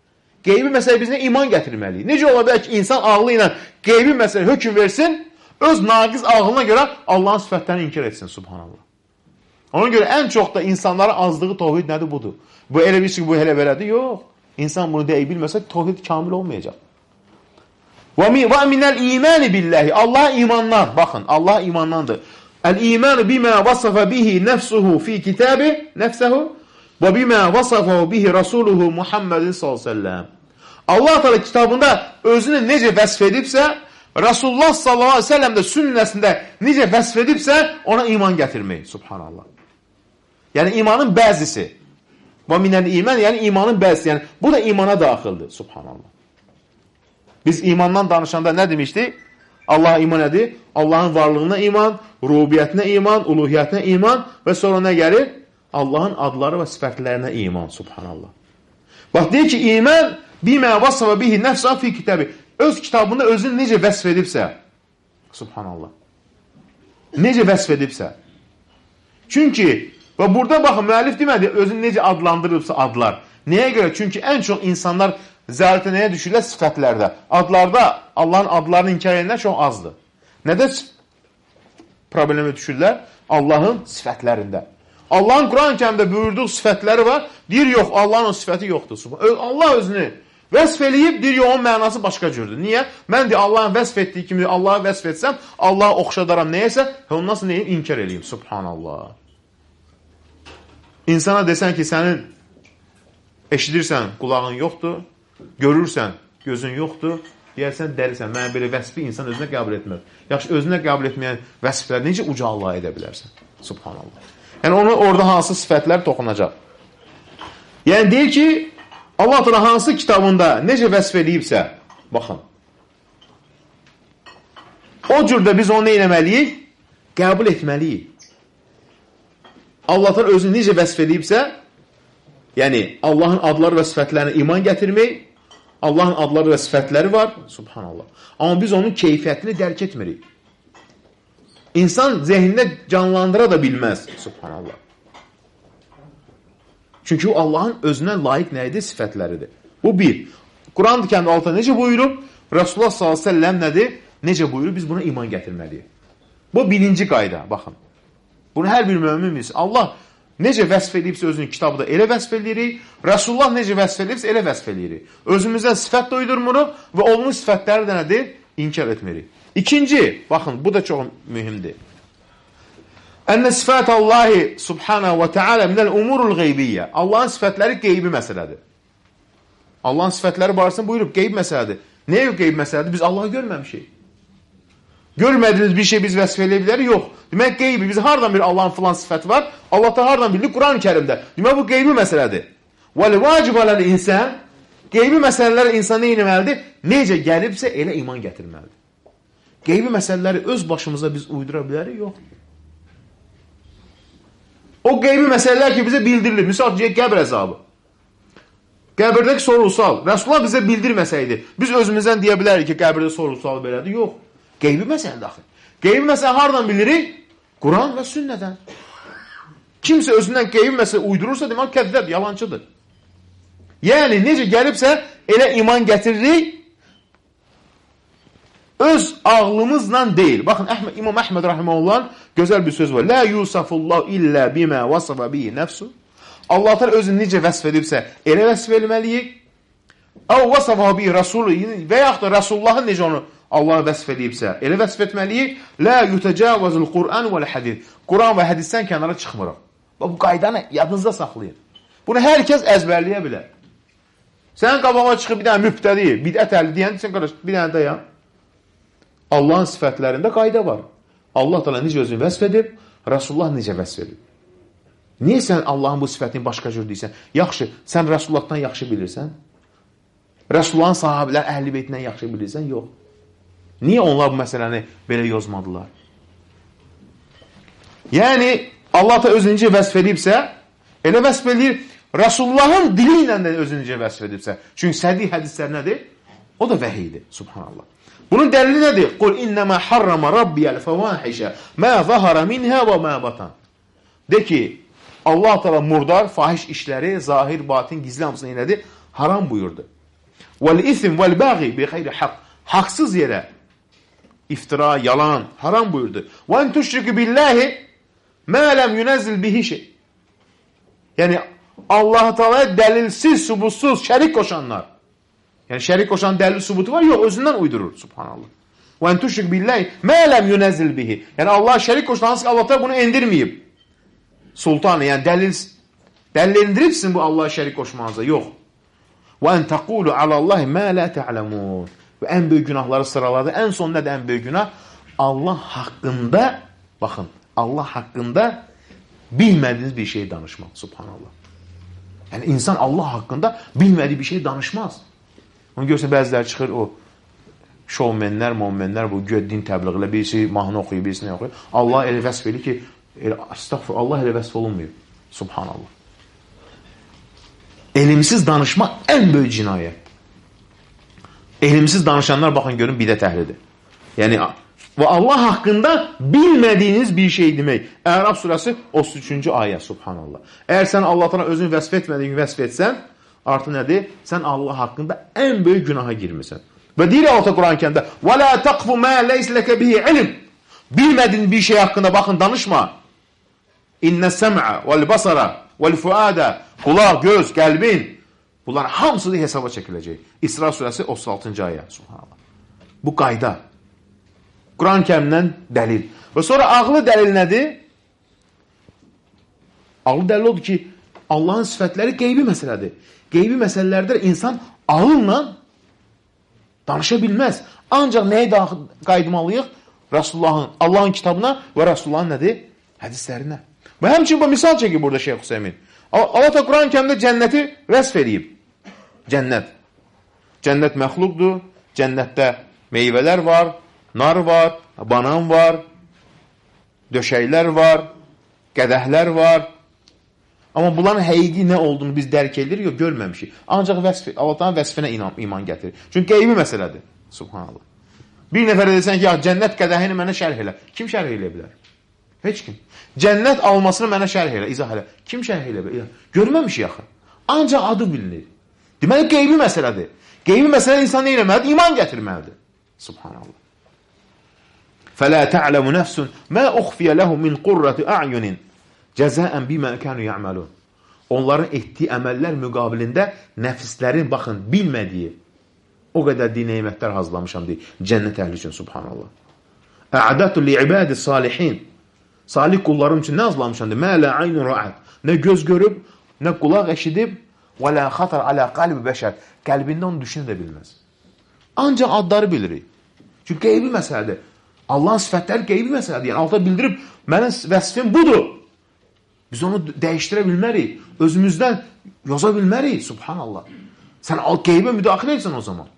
qeybi məsələ bizə iman gətirməliyik. Necə ola bilər ki, insan ağlı ilə qeybi məsələ hökm versin, öz naqiz ağlına görə Allahın sifətlərini inkar etsin, subhanallah. Ona görə ən çox da insanların azlığı tohid nədir? Budur. Bu elə bir şey, bu elə belədir? Yox. İnsan bunu deyə bilməsə, tohid kamil olmayacaq. Və minəl imani billahi. Allah imandan, baxın, Allah imandandır. El-imanu bima vasafa bihi nefsuhu fi kitabi, nefsehu və bima vasafahu bihi rasuluhu Muhammedin sallallahu aleyhi ve sellem. Allah Teala kitabında özünü necə vəsf edibsə, Rasulullah sallallahu aleyhi ve sellem də sünnəsində necə vəsf edibsə, ona iman gətirmək. Subhanallah. Yəni imanın bəzisi. Və minəl iman, yəni imanın bəzisi. Yəni bu da imana daxildir. Subhanallah. Biz imandan danışanda nə demişdik? Allah iman edir. Allahın varlığına iman, rububiyyətinə iman, uluhiyyətinə iman və sonra nə gəlir? Allahın adları və sifətlərinə iman. Subhanallah. Bax, deyir ki, iman bimə vasafa bihi nəfsan fi kitabı. Öz kitabında özünü necə vəsf edibsə. Subhanallah. Necə vəsf edibsə. Çünki, və burada baxın, müəllif demədi, özünü necə adlandırıbsa adlar. Nəyə görə? Çünki ən çox insanlar zəalətə nəyə düşürlər? Sifətlərdə. Adlarda, Allahın adlarını inkar edənlər çox azdır. Nədə problemə düşürlər? Allahın sifətlərində. Allahın Quran-ı Kərimdə buyurduğu sifətləri var. Deyir, yox, Allahın o sifəti yoxdur. Allah özünü vəsf eləyib, deyir, yox, onun mənası başqa cürdür. Niyə? Mən deyir, Allahın vəsf etdiyi kimi Allahı vəsf etsəm, Allahı oxşadaram nəyəsə, onu nasıl neyim? İnkar eləyim. Subhanallah. İnsana desən ki, sənin eşidirsən, qulağın yoxdur, görürsən, gözün yoxdur, deyərsən, dəlisən. Mən belə vəsfi insan özünə qəbul etmir. Yaxşı, özünə qəbul etməyən vəsflər necə uca Allah'a edə bilərsən? Subhanallah. Yəni, onu orada hansı sifətlər toxunacaq? Yəni, deyir ki, Allah Teala hansı kitabında necə vəsf edibsə, baxın, o cürdə biz onu nə eləməliyik? Qəbul etməliyik. Allah Teala özünü necə vəsf edibsə, yəni Allahın adları və sifətlərinə iman gətirmək, Allahın adları və sifətləri var, subhanallah. Amma biz onun keyfiyyətini dərk etmirik. İnsan zehnində canlandıra da bilməz, subhanallah. Çünki o Allahın özünə layiq nədir? Sifətləridir. Bu bir. Quran-ı Kərimdə altında necə buyurub? Rasulullah sallallahu aleyhi ve sellem nədir? Necə buyurub? Biz buna iman gətirməliyik. Bu birinci qayda, baxın. Bunu hər bir mömin bilsin. Allah necə vəsf edibsə özünün kitabında elə vəsf edirik. Rasulullah necə vəsf edibsə elə vəsf edirik. Özümüzdən sifət də uydurmuruq və onun sifətləri də nədir? İnkar etmirik. İkinci, baxın, bu da çox mühümdür. Ənə sifət-Allahi subhanahu və teala minəl umurul qeybiyyə. Allahın sifətləri qeybi məsələdir. Allahın sifətləri barəsində buyurub, qeyb məsələdir. Nəyə qeyb məsələdir? Biz Allahı görməmişik. Görmədiyiniz bir şey biz vəsf eləyə bilərik? Yox. Demək, qeybi, biz hardan bir Allahın filan sifəti var? Allah'tan hardan bildik? Quran-ı Kərimdə. Demək, bu qeybi məsələdir. وَلِوَاجِبَ لَلْاِنْسَانِ Qeybi məsələlər insan nə etməlidir? Necə gəlibsə elə iman gətirməlidir. Qeybi məsələləri öz başımıza biz uydura bilərik? Yox. O qeybi məsələlər ki, bizə bildirilir. Misal ki, qəbr əzabı. Qəbirdəki sorğu-sual. Rasulullah bizə bildirməsəydi, biz özümüzdən deyə bilərik ki, qəbirdə sorğu-sual belədir. Yox. Qeybi məsələdir axı. Qeybi məsələ hardan bilirik? Quran və sünnədən. Kimsə özündən qeybi məsələ uydurursa, demək, kəzzəb, yalancıdır. Yəni, necə gəlibsə, elə iman gətiririk, öz ağlımızla deyil. Baxın, İmam Əhməd Rahiməullah'ın gözəl bir söz var. Lə yusafullahu illə bimə vasafa bihi nəfsu. Allah Teala özünü necə vəsf edibsə, elə vəsf etməliyik. Əv vasafa bihi rasulü və yaxud da Rasulullahın necə onu Allah vəsf edibsə, elə vəsf etməliyik. Lə yutəcəvəzul Qur'an və l-hədid. Quran və hədisdən kənara çıxmırıq. Bu qaydanı yadınızda saxlayın. Bunu hər kəs əzbərləyə bilər. Sən qabağa çıxıb bir dənə mübtədi, bidət əhli deyən, sən qardaş, bir dənə dayan. Allahın sifətlərində qayda var. Allah Teala necə özünü vəsf edib, Rasulullah necə vəsf edib. Niyə sən Allahın bu sifətini başqa cür deyirsən? Yaxşı, sən Rasulullahdan yaxşı bilirsən? Rasulullahın sahabilər əhl-i beytindən yaxşı bilirsən? Yox. Niyə onlar bu məsələni belə yozmadılar? Yəni, Allah da özünü necə vəsf edibsə, elə vəsf edir, Rasulullahın dili ilə də özünü necə vəsf edibsə. Çünki sədih hədislər nədir? O da vəhiydir, subhanallah. Bunun dəlili nədir? Qul innəmə harrama rabbiyəl fəvahişə mə zahara minhə və mə batan. De ki, Allah Teala murdar, fahiş işləri, zahir, batin, gizli hamısını elədi, haram buyurdu. Vəl-ism vəl-bəği bi xeyri haqq. Haqsız yerə iftira, yalan, haram buyurdu. Və en tuşriku billahi mə ləm yunəzzil bihi şey. Yəni Allah-u Teala'ya dəlilsiz, subutsuz, şərik qoşanlar. Yəni şərik qoşan dəlil subutu var, yox, özündən uydurur. Subhanallah. Və en tuşriku billahi mə ləm yunəzzil bihi. Yəni Allah şərik qoşan, hansı ki Allah Teala bunu endirməyib. Sultanı, yəni dəlillendiribsin bu Allah'a şərik qoşmanıza. Yox. Və en təqulu alallahi mə la ta'lemun. Və ən böyük günahları sıraladı. Ən son nədir ən böyük günah? Allah haqqında, baxın, Allah haqqında bilmədiyiniz bir şey danışmaq. Subhanallah. Yəni insan Allah haqqında bilmədiyi bir şey danışmaz. Onu görsə bəziləri çıxır o şovmenlər, monmenlər, bu din təbliğ ilə birisi mahnı oxuyur, birisi nə oxuyur. Allah elə vəsf edir ki, estağfurullah, Allah elə vəsf olunmuyor. Subhanallah. Elimsiz danışma ən böyük cinayət. Elimsiz danışanlar baxın görün bidət əhlidir. Yəni və Allah haqqında bilmədiyiniz bir şey demək. Əraf surəsi 33-cü ayə. Subhanallah. Əgər sən Allah'tan özünü vəsf etmədiyin vəsf etsən, artıq nədir? Sən Allah haqqında ən böyük günaha girmirsən. Və deyir Allah Quran-ı Kərimdə: "Və la taqfu ma laysa laka bihi ilm." Bilmədiyin bir şey haqqında baxın danışma. İnnes-sem'a vel-basara vel-fuada. Qulaq, göz, qəlbin. Bunlar hamısı da hesaba çəkiləcək. İsra surəsi 36-cı ayə. Subhanallah. Bu qayda. Quran-ı Kərimdən dəlil. Və sonra ağlı dəlil nədir? Ağlı dəlil odur ki, Allahın sifətləri qeybi məsələdir. Qeybi məsələlərdə insan ağılla danışa bilməz. Ancaq nəyə qayıtmalıyıq? Resulullahın, Allahın kitabına və Resulullahın nədir? Hədislərinə. Və həmçinin bu misal çəkir burada Şeyx Hüseymin. Allah da Quran-ı Kərimdə cənnəti vəsf edib. Cənnət. Cənnət məxluqdur. Cənnətdə meyvələr var, nar var, banan var, döşəklər var, qədəhlər var. Amma bunların həqiqi nə olduğunu biz dərk edirik, yox, görməmişik. Ancaq Allah'tan vəsfinə iman gətirir. Çünki qeybi məsələdir. Subhanallah. Bir nəfərə desən ki, ya cənnət qədəhini mənə şərh elə. Kim şərh elə bilər? Heç kim. Cənnət almasını mənə şərh elə, izah elə. Kim şərh elə bilər? Görməmişik axı. Ancaq adı bilinir. Deməli, qeybi məsələdir. Qeybi məsələ insan nə eləməlidir? İman gətirməlidir. Subhanallah. فَلَا تَعْلَمُ نَفْسٌ مَا أُخْفِيَ لَهُ مِنْ قُرَّةِ أَعْيُنٍ جَزَاءً بِمَا كَانُوا يَعْمَلُونَ. Onların etdiyi əməllər müqabilində nəfislərin, baxın, bilmədiyi o qədər din neymətlər hazırlamışam deyil. Cənnət əhli üçün, subhanallah. اَعْدَةُ لِعِبَادِ الصَّالِحِينَ. Salih qullarım üçün nə hazırlamışam deyil. مَا لَا عَيْنُ رَعَدْ. Nə göz görüb, nə qulaq eşidib, وَلَا خَطَرْ عَلَى قَلْبِ بَشَرٍ. Qəlbində onu düşünə də bilməz. Ancaq adları bilirik. Çünki qeybi məsələdir. Allahın sifətləri qeybi məsələdir. Yəni, alta bildirib, mənim vəsfim budur. Biz onu dəyişdirə bilmərik. Özümüzdən yoza bilmərik. Subhanallah. Sən qeybə müdaxilə etsən o zaman.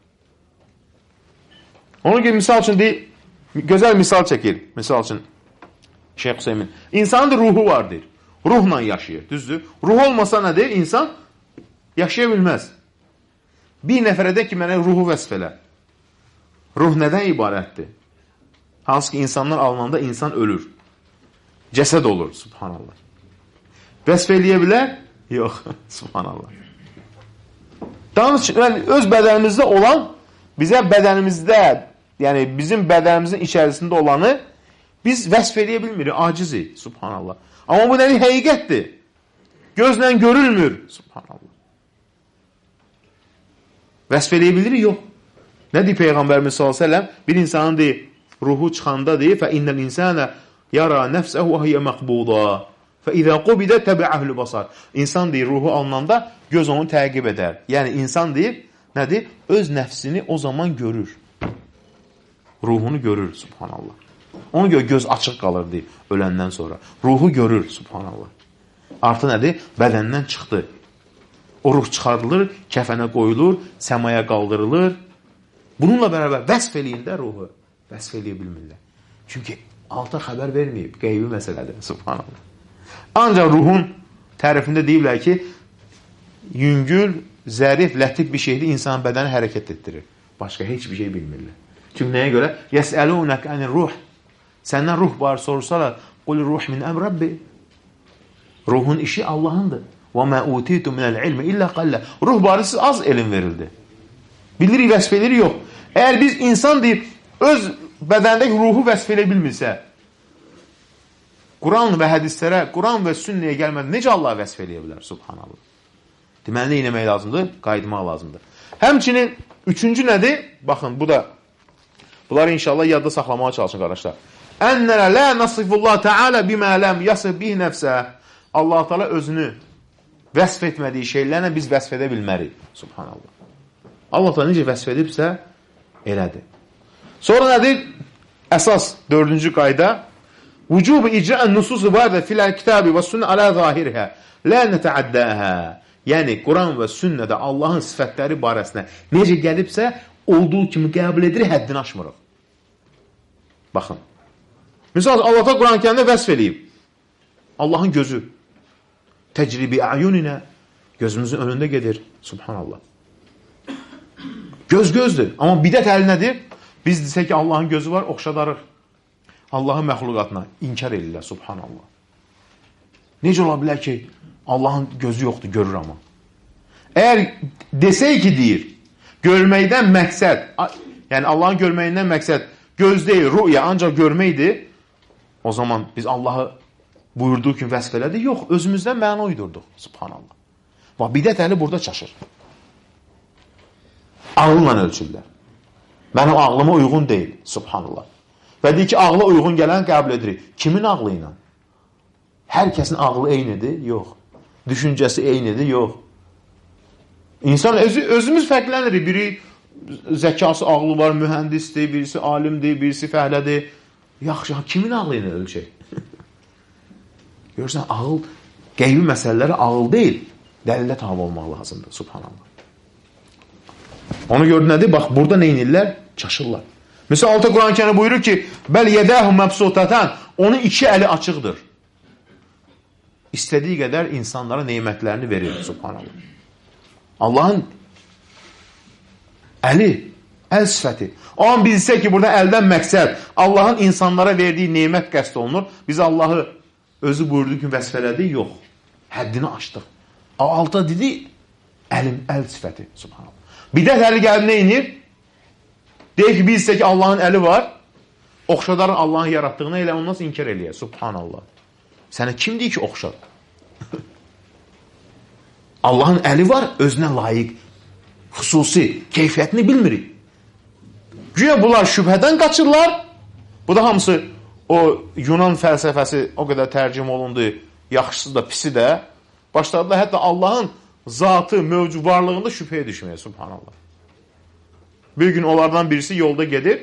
Onun gibi misal üçün deyil, gözəl misal çəkir. Misal üçün Şeyx Hüseymin. İnsanın da ruhu vardır. Ruhla yaşayır. Düzdür? Ruh olmasa nədir? İnsan yaşaya bilməz. Bir nəfərə də ki, mənə ruhu vəsf elə. Ruh nədən ibarətdir? Hansı ki, insanlar alınanda insan ölür. Cəsəd olur. Subhanallah. Vəsf eləyə bilər? Yox. Subhanallah. Yəni, öz bədənimizdə olan, bizə bədənimizdə, yəni bizim bədənimizin içərisində olanı biz vəsf eləyə bilmirik. Acizik. Subhanallah. Amma bu nədir? Həqiqətdir. Gözlə görülmür. Subhanallah. Vəsf eləyə bilirik? Yox. Nə deyir Peyğəmbərimiz sallallahu əleyhi və səlləm? Bir insanın deyir, ruhu çıxanda deyir, فَإِنَّ الْإِنسَانَ يَرَى نَفْسَهُ وَهِيَ مَقْبُوضًا فَإِذَا قُبِدَ تَبِعَهُ الْبَصَرِ. İnsan deyir, ruhu alınanda göz onu təqib edər. Yəni, insan deyir, nədir? Öz nəfsini o zaman görür. Ruhunu görür, subhanallah. Ona görə göz açıq qalır, deyir, öləndən sonra. Ruhu görür, subhanallah. Artı nədir? Bədəndən çıxdı. O ruh çıxarılır, kəfənə qoyulur, səmaya qaldırılır. Bununla bərabər vəsf eləyin də ruhu. Vəsf eləyə bilmirlər. Çünki alta xəbər verməyib. Qeybi məsələdir. Subhanallah. Ancaq ruhun tərifində deyiblər ki, yüngül, zərif, lətif bir şeydir, insanın bədəni hərəkət etdirir. Başqa heç bir şey bilmirlər. Çünki nəyə görə? Yəsəlunək ənir ruh. Səndən ruh var, sorsalar, qul ruh min əm Rabbi. Ruhun işi Allahındır. Və mə utitu minəl ilmi illə qallə. Ruh barı siz az elm verildi. Bilirik, vəsf edirik, yox. Əgər biz insan deyib, öz bədəndəki ruhu vəsf edə bilmirsə, Quran və hədislərə, Quran və sünnəyə gəlmədən necə Allah vəsf edə bilər? Subhanallah. Deməli, nə etmək lazımdır? Qayıtmaq lazımdır. Həmçinin, üçüncü nədir? Baxın, bunları inşallah yadda saxlamağa çalışın, qardaşlar. Ənlərə lə nasifullah təalə bimə ləm yasif bih nəfsə. Allah-u Teala özünü vəsf etmədiyi şeylərlə biz vəsf edə bilmərik. Subhanallah. Allah-u Teala necə vəsf edibsə, elədir. Sonra nədir? Əsas, dördüncü qayda. Vücubu icra'ın nususu vardır filəl kitabi və sünnə alə zahirhə. Lə nətəəddəhə. Yəni, Quran və sünnədə Allahın sifətləri barəsində necə gəlibsə, olduğu kimi qəbul edir, həddini aşmırıq. Baxın. Misal, Allah da Quran-ı Kərimdə vəsf eləyib. Allahın gözü. Təcribi əyuninə. Gözümüzün önündə gedir. Subhanallah. Gözdür. Amma bidət əli nədir? Biz desək ki, Allahın gözü var, oxşadarıq. Allahın məxluqatına inkar edirlər. Subhanallah. Necə ola bilər ki, Allahın gözü yoxdur, görür amma. Əgər desək ki, deyir, görməkdən məqsəd, yəni Allahın görməyindən məqsəd göz deyil, rüya, ancaq görməkdir, o zaman biz Allahı buyurduğu kimi vəsf elədik, yox, özümüzdən məna uydurduq. Subhanallah. Bax, bidət əli burada çaşır. Ağılla ölçürlər. Mənim ağlıma uyğun deyil. Subhanallah. Və deyir ki, ağla uyğun gələn qəbul edirik. Kimin ağlı ilə? Hər kəsin ağlı eynidir? Yox. Düşüncəsi eynidir? Yox. İnsan özümüz fərqlənirik. Biri zəkası, ağlı var, mühəndisdir, birisi alimdir, birisi fəhlədir. Yaxşı, kimin ağlı ilə ölçək? Görürsən, ağıl, qeybi məsələləri ağıl deyil, dəlillə tabi olmaq lazımdır. Subhanallah. Onu gördü nədir? Bax, burada neynirlər? Çaşırlar. Mesela Altı Quran-ı Kərimdə buyurur ki, bəl yədəhu məbsutatan, onun iki əli açıqdır. İstədiyi qədər insanlara neymətlərini verir. Subhanallah. Allahın əli, əl sifəti. O an biz desək ki, burada əldən məqsəd, Allahın insanlara verdiyi neymət qəsd olunur. Biz Allahı özü buyurduğu kimi vəsf elədik, yox. Həddini açdıq. Alta dedi, əl sifəti. Subhanallah. Bidət əli gəlib nə inir? Deyək ki, biz desək ki, Allahın əli var, oxşadarın Allahın yaratdığına elə ondan sonra inkar eləyək. Subhanallah. Sənə kim deyir ki, oxşar? Allahın əli var, özünə layiq, xüsusi, keyfiyyətini bilmirik. Güya bunlar şübhədən qaçırlar. Bu da hamısı o Yunan fəlsəfəsi o qədər tərcüm olundu, yaxşısı da, pisi də. Başladılar hətta Allahın zatı, mövcud varlığında şübhəyə düşməyə. Subhanallah. Bir gün onlardan birisi yolda gedir.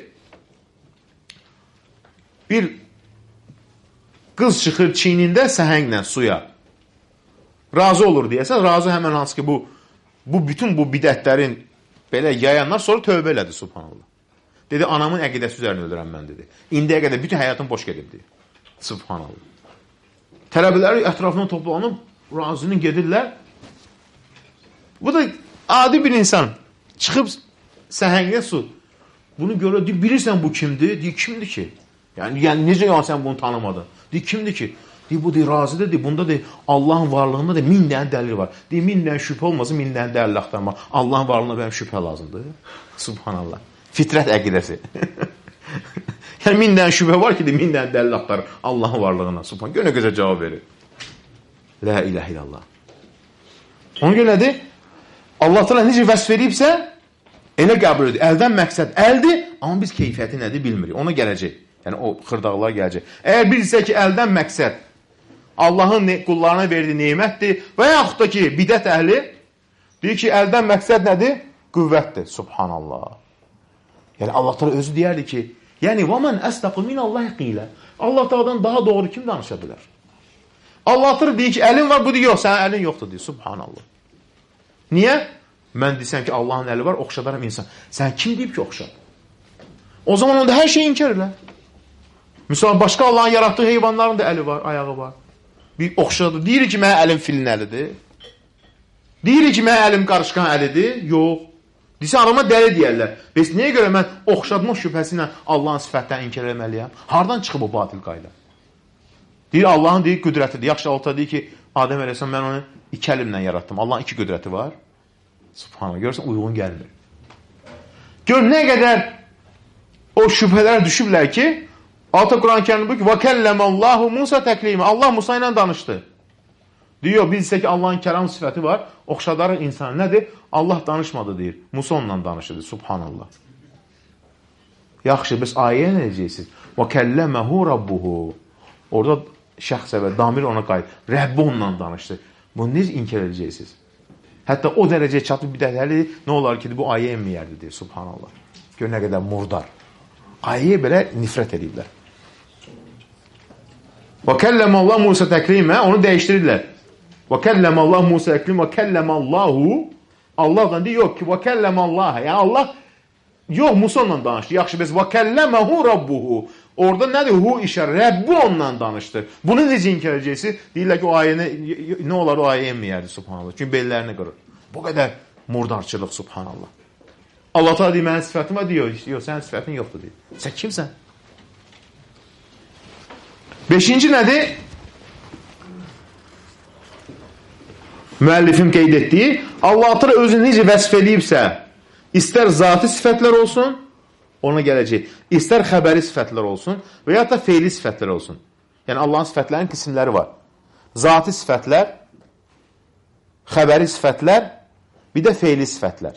Bir qız çıxır çiynində səhənglə suya. Razı olur deyəsən, razı həmən hansı ki, bütün bu bidətlərin belə yayanlar sonra tövbə elədi. Subhanallah. Dedi, anamın əqidəsi üzərini öldürəm mən, dedi. İndiyə qədər bütün həyatım boş gedib, dedi. Subhanallah. Tələbələri ətrafına toplanıb, razının gedirlər. Bu da adi bir insan. Çıxıb səhəngə su. Bunu görür, deyir, bilirsən bu kimdir? Deyir, kimdir ki? Yəni necə yəni sən bunu tanımadın? Deyir, kimdir ki? Deyir, bu deyir, razıdır, deyir, bunda deyir, Allahın varlığında deyir, 1000 dənə dəlil var. Deyir, 1000 dənə şübhə olmasın, 1000 dənə dəlil axtarmaq. Allahın varlığına mənim şübhə lazımdır. Subhanallah. Fitrət əqidəsi. Yəni 1000 dənə şübhə var ki, deyir, 1000 dənə dəlil axtarır Allahın varlığına. Subhanallah. Gör nə gözəl cavab verir. La ilahe illallah. Ona görə nədir? Allah Teala necə vəsf edibsə, elə qəbul edir. Əldən məqsəd əldir, amma biz keyfiyyəti nədir bilmirik. Ona gələcək. Yəni o xırdaqlar gələcək. Əgər biz desək ki, əldən məqsəd Allahın qullarına verdiyi nemətdir və yaxud da ki, bidət əhli deyir ki, əldən məqsəd nədir? Qüvvətdir. Subhanallah. Yəni Allah Teala özü deyərdi ki, yəni وَمَنْ أَسْتَقُ مِنَ اللّٰهِ قِيلَ Allah Teala'dan daha doğru kim danışa bilər? Allah Teala deyir ki, əlin var, bu deyir, yox, sənin əlin yoxdur, deyir. Subhanallah. Niyə? Mən desəm ki, Allahın əli var, oxşadarım insan. Sən kim deyib ki, oxşar? O zaman onda hər şey inkar edirlər. Misal, başqa Allahın yaratdığı heyvanların da əli var, ayağı var. Bir oxşadır. Deyir ki, mənə əlim filin əlidir. Deyir ki, mənə əlim qarışqan əlidir. Yox. Desə, adama dəli deyərlər. Bəs niyə görə mən oxşadmaq şübhəsi ilə Allahın sifətdən inkar etməliyəm? Hardan çıxıb o batil qayda? Deyir, Allahın deyir, qüdrətidir. Yaxşı, Allah deyir ki, Adəm əleyhissalam mən onu 2 əlimlə yaratdım. Allahın 2 qüdrəti var. Subhanallah, görürsən, uyğun gəlmir. Gör nə qədər o şübhələr düşüblər ki, Altı Quran-ı Kərim bu ki, və kəlləməllahu Musa təklimi. Allah Musa ilə danışdı. Diyor, bizdə ki, Allahın kəram sifəti var. Oxşadarıq insan. Nədir? Allah danışmadı, deyir. Musa onunla danışırdı. Subhanallah. Yaxşı, biz ayəyə nə deyəcəksiniz? Və kəlləməhu rabbuhu. Orada şəxsə və damir ona qayıt. Rəbbi onunla danışdı. Bunu necə inkar edəcəksiniz? Hətta o dərəcəyə çatıb bir dəhəli nə olar ki, bu ayə emməyərdir, deyir. Subhanallah. Gör nə qədər murdar. Ayəyə belə nifrət ediblər. Və kəlləməllah Musa təklimə, onu dəyişdirirlər. Və kəlləməllah Musa təklim, və kəlləməllahu, Allahdan deyir, yox ki, və kəlləməllah, yəni Allah, yox, Musa onunla danışdı, yaxşı, biz, və kəlləməhu rabbuhu, orada nədir, hu işarə, Rəbbi onunla danışdı. Bunu necə inkar edəcəksiniz? Deyirlər ki, o ayəni, nə olar, o ayə emməyərdir, subhanallah, çünki bellərini qırır. Bu qədər murdarçılıq, subhanallah. Allah ta deyir, mənim sifətim var, deyir, yox, sənin sifətin yoxdur, deyir. Sən kimsən? Beşinci nədir? Müəllifin qeyd etdiyi, Allah Teala özünü necə vəsf edibsə, istər zati sifətlər olsun, ona gələcək. İstər xəbəri sifətlər olsun və ya da feili sifətlər olsun. Yəni Allahın sifətlərinin qismləri var. Zati sifətlər, xəbəri sifətlər, bir də feili sifətlər.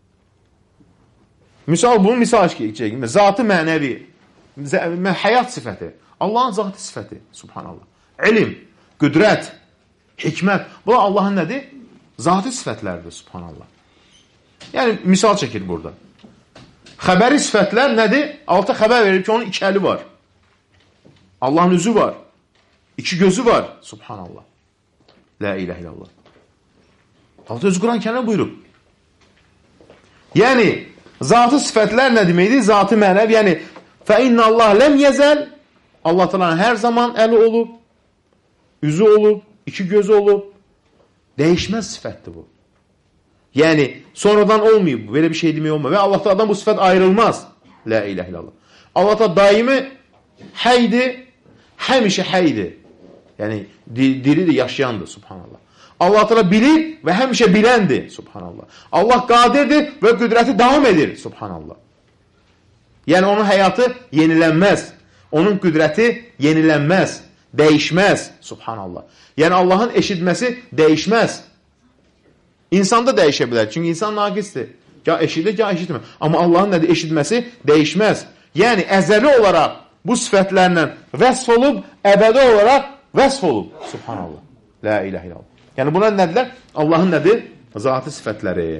Bunun misal çəkək. Zatı mənəvi, həyat sifəti. Allahın zatı sifəti, subhanallah. İlim, qüdrət, hikmət. Bunlar Allahın nədir? Zatı sifətlərdir, subhanallah. Yəni, misal çəkir burada. Xəbəri sifətlər nədir? Alta xəbər verir ki, onun iki əli var. Allahın üzü var. İki gözü var, subhanallah. La ilahe illallah. Alta özü Quran kənar buyurub. Yəni, zatı sifətlər nə deməkdir? Zatı mənəv, yəni, فَاِنَّ اللّٰهَ لَمْ يَزَلْ Allah Teala'nın hər zaman əli olub, üzü olub, iki gözü olub. Dəyişməz sifətdir bu. Yəni, sonradan olmayıb, belə bir şey demək olmaz. Və Allah Teala'dan bu sifət ayrılmaz. La ilahe illallah. Allah Teala daimi həydir, həmişə həydir. Yəni, diridir, yaşayandır, subhanallah. Allah Teala bilir və həmişə biləndir, subhanallah. Allah qadirdir və qüdrəti davam edir, subhanallah. Yəni, onun həyatı yenilənməz. Onun qüdrəti yenilənməz, dəyişməz, subhanallah. Yəni, Allahın eşitməsi dəyişməz. İnsanda dəyişə bilər, çünki insan naqisdir. Gah eşidir, gah eşitmir. Amma Allahın nədir? Eşitməsi dəyişməz. Yəni, əzəli olaraq bu sifətlərlə vəsf olub, əbədi olaraq vəsf olub, subhanallah. La ilahe illallah. Yəni, buna nədirlər? Allahın nədir? Zatı sifətləri.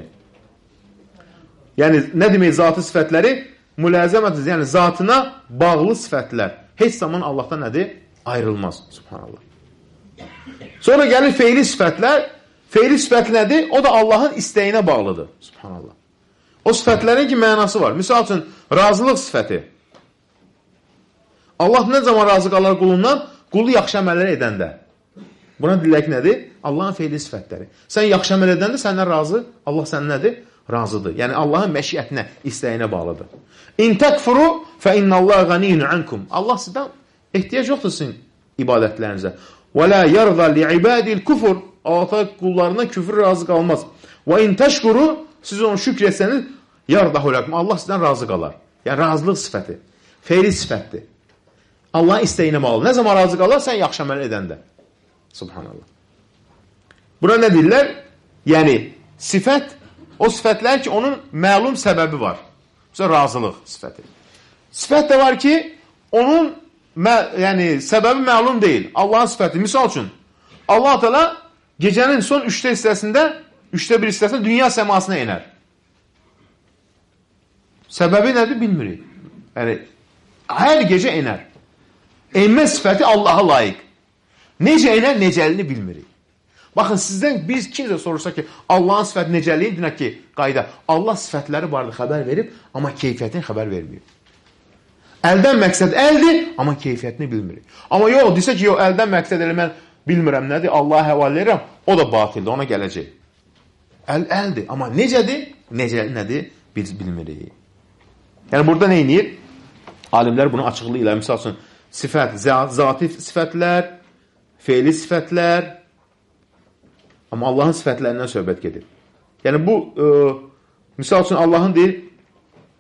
Yəni, nə demək zatı sifətləri? Müləzəmətiz, yəni zatına bağlı sifətlər. Heç zaman Allahdan nədir? Ayrılmaz, subhanallah. Sonra gəlir feili sifətlər. Feili sifət nədir? O da Allahın istəyinə bağlıdır, subhanallah. O sifətlərin ki, mənası var. Misal üçün, razılıq sifəti. Allah nə zaman razı qalar qulundan? Qulu yaxşı əməllər edəndə. Buna deyilək nədir? Allahın feili sifətləri. Sən yaxşı əməl edəndə səndən razı, Allah səndən nədir? Razıdır. Yəni, Allahın məşiyyətinə, istəyinə bağlıdır. İn təkfuru fə innəllaha ganiyyun ankum. Allah sizdən ehtiyac yoxdur sizin ibadətlərinizə. Və la yarza li'ibadil kufur. Allah qullarına küfür razı qalmaz. Və in təşkuru, siz onu şükr etsəniz, yardahu lakum. Allah sizdən razı qalar. Yəni, razılıq sifəti, feili sifətdir. Allahın istəyinə bağlı. Nə zaman razı qalar? Sən yaxşı əməl edəndə. Subhanallah. Buna nə deyirlər? Yəni, sifət, o sifətlər ki, onun məlum səbəbi var. Mesela razılıq sifəti. Sifət də var ki, onun səbəbi məlum deyil. Allahın sifəti. Misal üçün, Allah Teala gecənin son 3'te hissəsində, 3'te 1 hissəsində dünya səmasına enər. Səbəbi nədir? Bilmirik. Yəni, hər gecə enər. Enmə sifəti Allaha layiq. Necə enər, necəlini bilmirik. Baxın, sizdən biz kimsə sorursa ki, Allahın sifəti necəliyin, dinək ki, qayda, Allah sifətləri vardır, xəbər verib, amma keyfiyyətini xəbər verməyib. Əldən məqsəd əldir, amma keyfiyyətini bilmirik. Amma yox, desə ki, yox, əldən məqsəd elə mən bilmirəm nədir, Allaha həvalə edirəm, o da batildir, ona gələcək. Əldir, amma necədir, nədir, biz bilmirik. Yəni, burada nə inir? Alimlər bunu açıqlayırlar. Misal üçün, sifət, zati sifətlər, feili sifətlər, amma Allahın sifətlərindən söhbət gedir. Yəni, bu, misal üçün, Allahın deyir,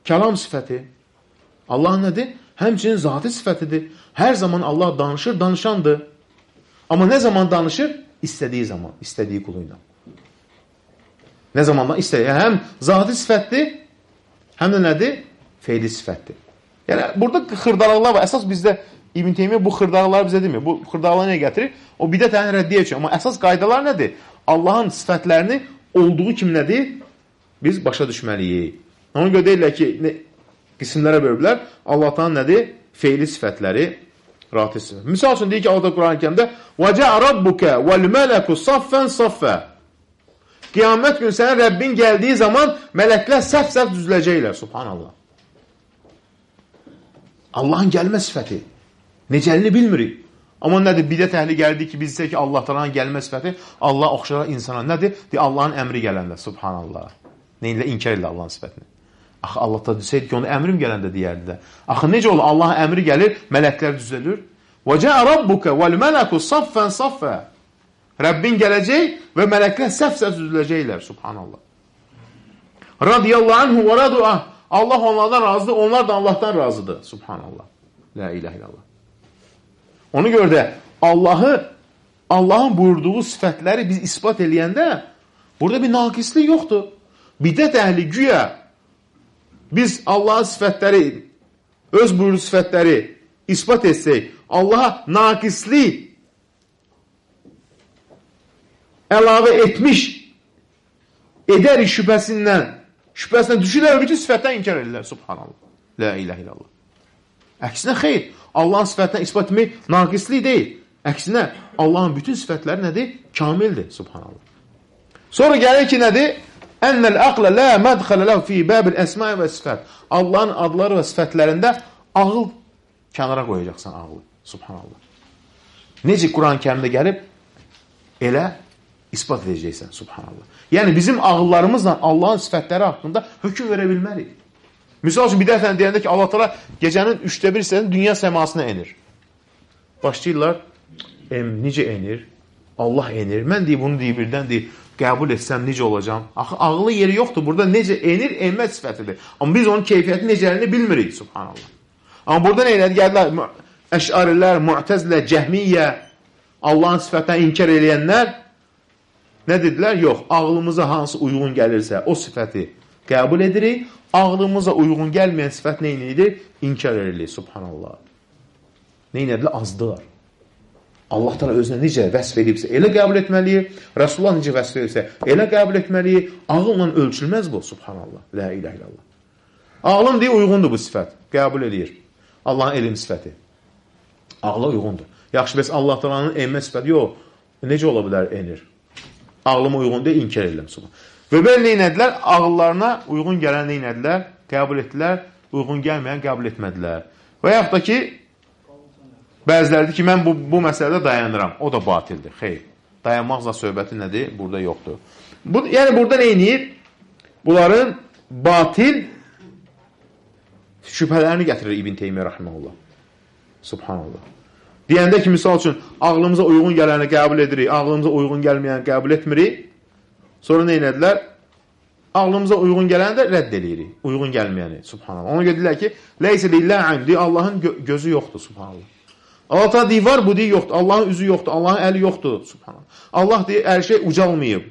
kəlam sifəti. Allah nədir? Həmçinin zati sifətidir. Hər zaman Allah danışır, danışandır. Amma nə zaman danışır? İstədiyi zaman, istədiyi qulu ilə. Nə zaman istədiyi. Həm zati sifətdir, həm də nədir? Feili sifətdir. Yəni, burada xırdalıqlar var. Əsas bizdə İbn Teymiyyə bu xırdalıqları bizə demir. Bu xırdalıqları nəyə gətirir? O bidət əhli rəddiyə üçün. Amma əsas qaydalar nədir? Allahın sifətlərini olduğu kimi nədir? Biz başa düşməliyik. Ona görə deyirlər ki, qismlərə bölüblər. Allahdan nədir? Feili sifətləri, rati sifət. Misal üçün deyir ki, Allah Quran-ı Kərimdə وَجَعَ رَبُّكَ وَالْمَلَكُ صَفًّا صَفًّا Qiyamət günü sənin Rəbbin gəldiyi zaman mələklər səhv-səhv düzüləcəklər. Subhanallah. Allahın gəlmə sifəti. Necəlini bilmirik. Amma nədir? Bidət əhli gəldi ki, biz desək ki, Allahdan gəlmə sifəti, Allah oxşara insana. Nədir? Deyir, Allahın əmri gələndə. Subhanallah. Neylə inkar edir Allahın sifətini. Axı Allah da desəydi ki, onu əmrim gələndə deyərdi də. Axı necə olur? Allahın əmri gəlir, mələklər düzəlür. وَجَاءَ رَبُّكَ وَالْمَلَكُ صَفًّا صَفًّا Rəbbin gələcək və mələklər səhv-səhv düzüləcəklər. Subhanallah. Radiyallahu anhu və radu'ah Allah onlardan razıdır, onlar da Allahdan razıdır. Subhanallah. La ilahe illallah. Ona görə də Allahın buyurduğu sifətləri biz ispat eləyəndə burada bir naqislik yoxdur. Bidət əhli güya biz Allahın sifətləri, öz buyurduğu sifətləri ispat etsək, Allaha naqislik əlavə etmiş edər şübhəsindən düşürlər, bütün sifətdən inkar edirlər. Subhanallah. La ilahe illallah. Əksinə xeyr, Allahın sifətdən ispat etmək naqislik deyil. Əksinə, Allahın bütün sifətləri nədir? Kamildir. Subhanallah. Sonra gəlir ki, nədir? Ennel aqlə la mədxələ ləhu fi bəbil əsma və sifət. Allahın adları və sifətlərində ağıl kənara qoyacaqsan ağlı. Subhanallah. Necə Quran-ı Kərimdə gəlib, elə ispat edəcəksən. Subhanallah. Yəni, bizim ağıllarımızla Allahın sifətləri haqqında hökm verə bilmərik. Misal üçün, bir dəfə deyəndə ki, Allah təala gecənin 1/3 hissəsini dünya səmasına enir. Başlayırlar, necə enir? Allah enir. Mən deyib, bunu deyib, birdən deyib, qəbul etsəm necə olacam? Axı, ağlı yeri yoxdur. Burada necə enir, enmə sifətidir. Amma biz onun keyfiyyəti necəlini bilmirik. Subhanallah. Amma burada nə elədi? Gəldirlər, Əş'arilər, Mu'təzilər, Cəhmiyyə, Allahın sifətdən inkar eləyənlər nə dedilər? Yox, ağlımıza hansı uyğun gəlirsə, o sifəti qəbul edirik. Ağlımıza uyğun gəlməyən sifət nə edir? İnkar edirik. Subhanallah. Nə edirlər? Azdılar. Allah təala özünə necə vəsf edibsə, elə qəbul etməliyik. Rasulullah necə vəsf edibsə, elə qəbul etməliyik. Ağılla ölçülməz bu. Subhanallah. La ilahe illallah. Ağlım deyə uyğundur bu sifət. Qəbul edir. Allahın elm sifəti. Ağla uyğundur. Yaxşı, bəs Allah təalanın enmə sifəti yox. Necə ola bilər enir? Ağlıma uyğun deyə inkar edirlər. Və belə neynədilər? Ağıllarına uyğun gələn neynədilər? Qəbul etdilər. Uyğun gəlməyən qəbul etmədilər. Və yaxud da ki, bəzilərdir ki, mən bu məsələdə dayanıram. O da batildir. Xeyr. Dayanmaqla söhbəti nədir? Burada yoxdur. Yəni, burada neyniyir? Bunların batil şübhələrini gətirir İbn Teymiyyə rəhməhullah. Subhanallah. Deyəndə ki, misal üçün, ağlımıza uyğun gələni qəbul edirik, ağlımıza uyğun gəlməyəni qəbul etmirik. Sonra nə edilər? Ağlımıza uyğun gələni də rədd edirik. Uyğun gəlməyəni. Subhanallah. Ona görə deyirlər ki, leysə lillə'in deyir, Allahın gözü yoxdur. Subhanallah. Allah ta deyir, var bu deyir, yoxdur. Allahın üzü yoxdur. Allahın əli yoxdur. Subhanallah. Allah deyir, hər şey ucalmayıb.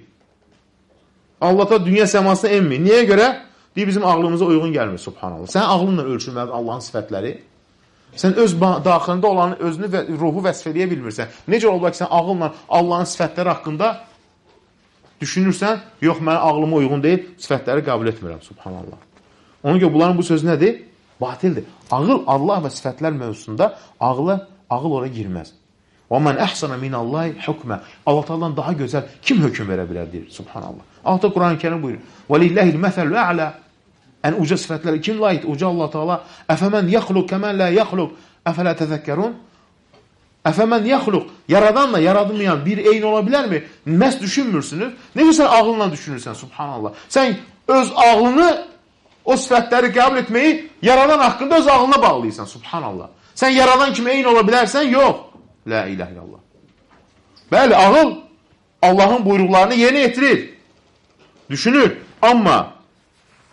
Allah ta dünya səmasına enmir. Niyə görə? Deyir, bizim ağlımıza uyğun gəlmir. Subhanallah. Sən ağlınla ölçülməlidir Allahın sifətləri. Sən öz daxilində olan özünü və ruhu vəsf edə bilmirsən. Necə olacaq ki, sən ağılla Allahın sifətləri haqqında düşünürsən, yox, mənə ağlıma uyğun deyil, sifətləri qəbul etmirəm. Subhanallah. Ona görə bunların bu sözü nədir? Batildir. Ağıl, Allah və sifətlər mövzusunda ağıl ora girməz. وَمَنْ أَحْسَنَ مِنَ اللّٰهِ حُكْمَ Allah Teala'dan daha gözəl kim hökm verə bilər deyir. Subhanallah. Allah da Quran-ı Kerim buyurur. وَلِلَّهِ الْمَثَلُ الْأَعْلَى Ən uca sifətləri kim layiq? Uca Allah Teala. Əfəmən yaxluq kəmən lə yaxluq. Əfələ təzəkkərun. Əfəmən yaxluq. Yaradanla yaradılmayan bir eyni ola bilərmi? Məhz düşünmürsünüz. Necə sən ağlınla düşünürsən? Subhanallah. Sən öz ağlını, o sifətləri qəbul etməyi yaradan haqqında öz ağlına bağlıysan. Subhanallah. Sən yaradan kimi eyni ola bilərsən? Yox. La ilahe illallah. Bəli, ağıl Allahın buyruqlarını yerinə yetirir. Düşünür. Amma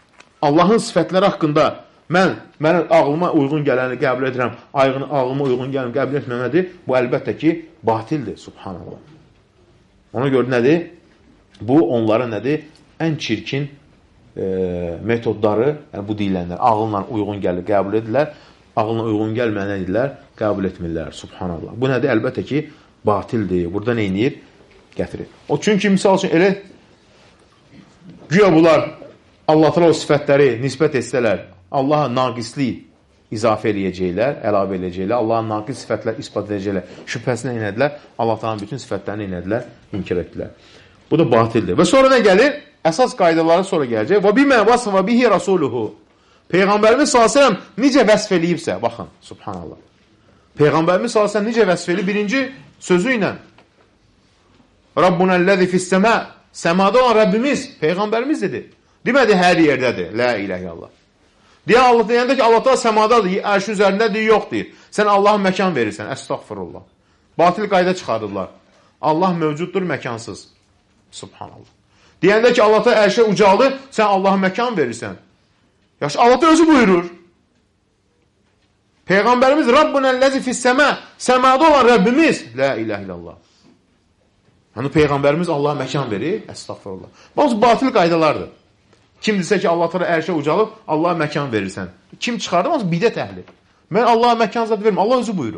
Allahın sifətləri haqqında mən ağlıma uyğun gələni qəbul edirəm, ağlıma uyğun gələni qəbul etməmədir. Bu əlbəttə ki, batildir, subhanallah. Ona görə nədir? Bu, onların nədir? Ən çirkin metodları, yəni bu deyilənlər, ağılla uyğun gəlir, qəbul edirlər, ağılına uyğun gəlməyən edirlər, qəbul etmirlər, subhanallah. Bu nədir? Əlbəttə ki, batildir. Burada nə edir? Gətirir. O, çünki, misal üçün, elə güya bunlar Allah təala o sifətləri nisbət etsələr, Allaha naqislik izafə eləyəcəklər, əlavə eləyəcəklər, Allahın naqis sifətlər isbat edəcəklər, şübhəsinə inədilər, Allah təalanın bütün sifətlərini inədilər, inkar etdilər. Bu da batildir. Və sonra nə gəlir? Əsas qaydaları sonra gələcək. Və bimə vasfa bihi rasuluhu. Peyğəmbərimiz s.ə.v necə vəsf eləyibsə, baxın, subhanallah. Peyğəmbərimiz s.ə.v necə vəsf eləyib? Birinci sözü ilə Rabbunəl-ləzi fis-səmə, səmada olan Rəbbimiz, Peyğəmbərimiz dedi. Demədi, hər yerdədir. La ilahe illallah. Deyəndə ki, Allah da səmadadır, ərşin üzərindədir, yox deyir. Sən Allah'a məkan verirsən, əstəğfirullah. Batil qayda çıxardılar. Allah mövcuddur, məkansız. Subhanallah. Deyəndə ki, Allah da ərşə ucaldır, sən Allah'a məkan verirsən. Yaxşı, Allah da özü buyurur. Peyğəmbərimiz Rabbunəl-ləzi fis-səmə, səmada olan Rəbbimiz, la ilahe illallah. Yəni, Peyğəmbərimiz Allah'a məkan verir, əstəğfirullah. Bu, batil qaydalardır. Kim desə ki, Allah təala ərşə ucalıb, Allah'a məkan verirsən. Kim çıxardı? Bidət əhli. Mən Allah'a məkan zat verməm. Allah özü buyurub.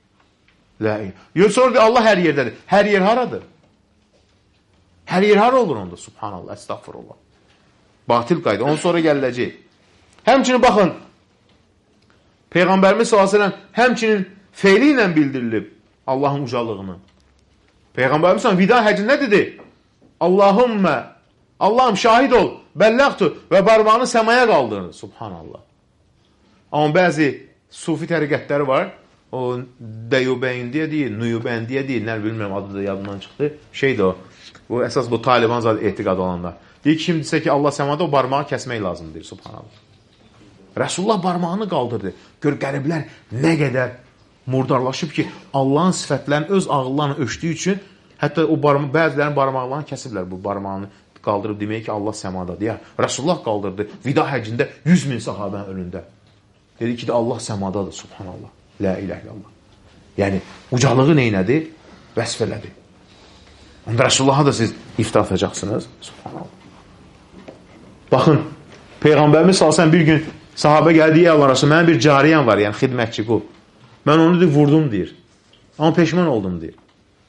Sonra deyir, Allah hər yerdədir. Hər yer haradır? Hər yer hara olur onda? Subhanallah, əstəğfirullah. Batil qayda. Ondan sonra gələcək. Həmçinin baxın, Peyğəmbərimiz s.ə.v həmçinin feili ilə bildirilib Allahın ucalığını. Peyğəmbərimiz s.ə.v vida həcci nə dedi? Allahım şahid ol, bəlləqtu və barmağını səmaya qaldırır. Subhanallah. Amma bəzi sufi təriqətləri var. O Deyubəyn deyə deyil, Nuyubəyn deyə deyil. Nə bilmirəm, adı da yadımdan çıxdı. Şeydir o. Bu əsas bu Taliban zaten etiqad olanlar. Deyir ki, kim desə ki, Allah səmada o barmağı kəsmək lazımdır. Subhanallah. Rəsulullah barmağını qaldırdı. Gör, qəriblər nə qədər murdarlaşıb ki, Allahın sifətlərini öz ağıllarını ölçdüyü üçün hətta o bəzilərin barmaqlarını kəsiblər bu barmağını qaldırıb demək ki, Allah səmadadır. Ya, Rəsulullah qaldırdı. Vida həccində 100 min sahabənin önündə. Dedi ki, Allah səmadadır. Subhanallah. La ilahe illallah. Yəni, ucalığı neynədir? Vəsf elədir. Onda Rəsulullah'a da siz iftira atacaqsınız. Subhanallah. Baxın, Peyğəmbərimiz s.ə.v bir gün sahabə gəldi, ey Allah Rəsulü, mənim bir cariyəm var, yəni xidmətçi qul. Mən onu vurdum, deyir. Amma peşman oldum, deyir.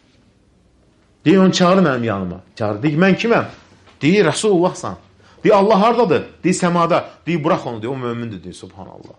Deyir, onu çağır mənim yanıma. Çağır. Deyir, mən kiməm? Deyir, Rəsulullahsan. Deyir, Allah haradadır? Deyir, səmada. Deyir, burax onu, deyir, o mömindir, deyir, subhanallah.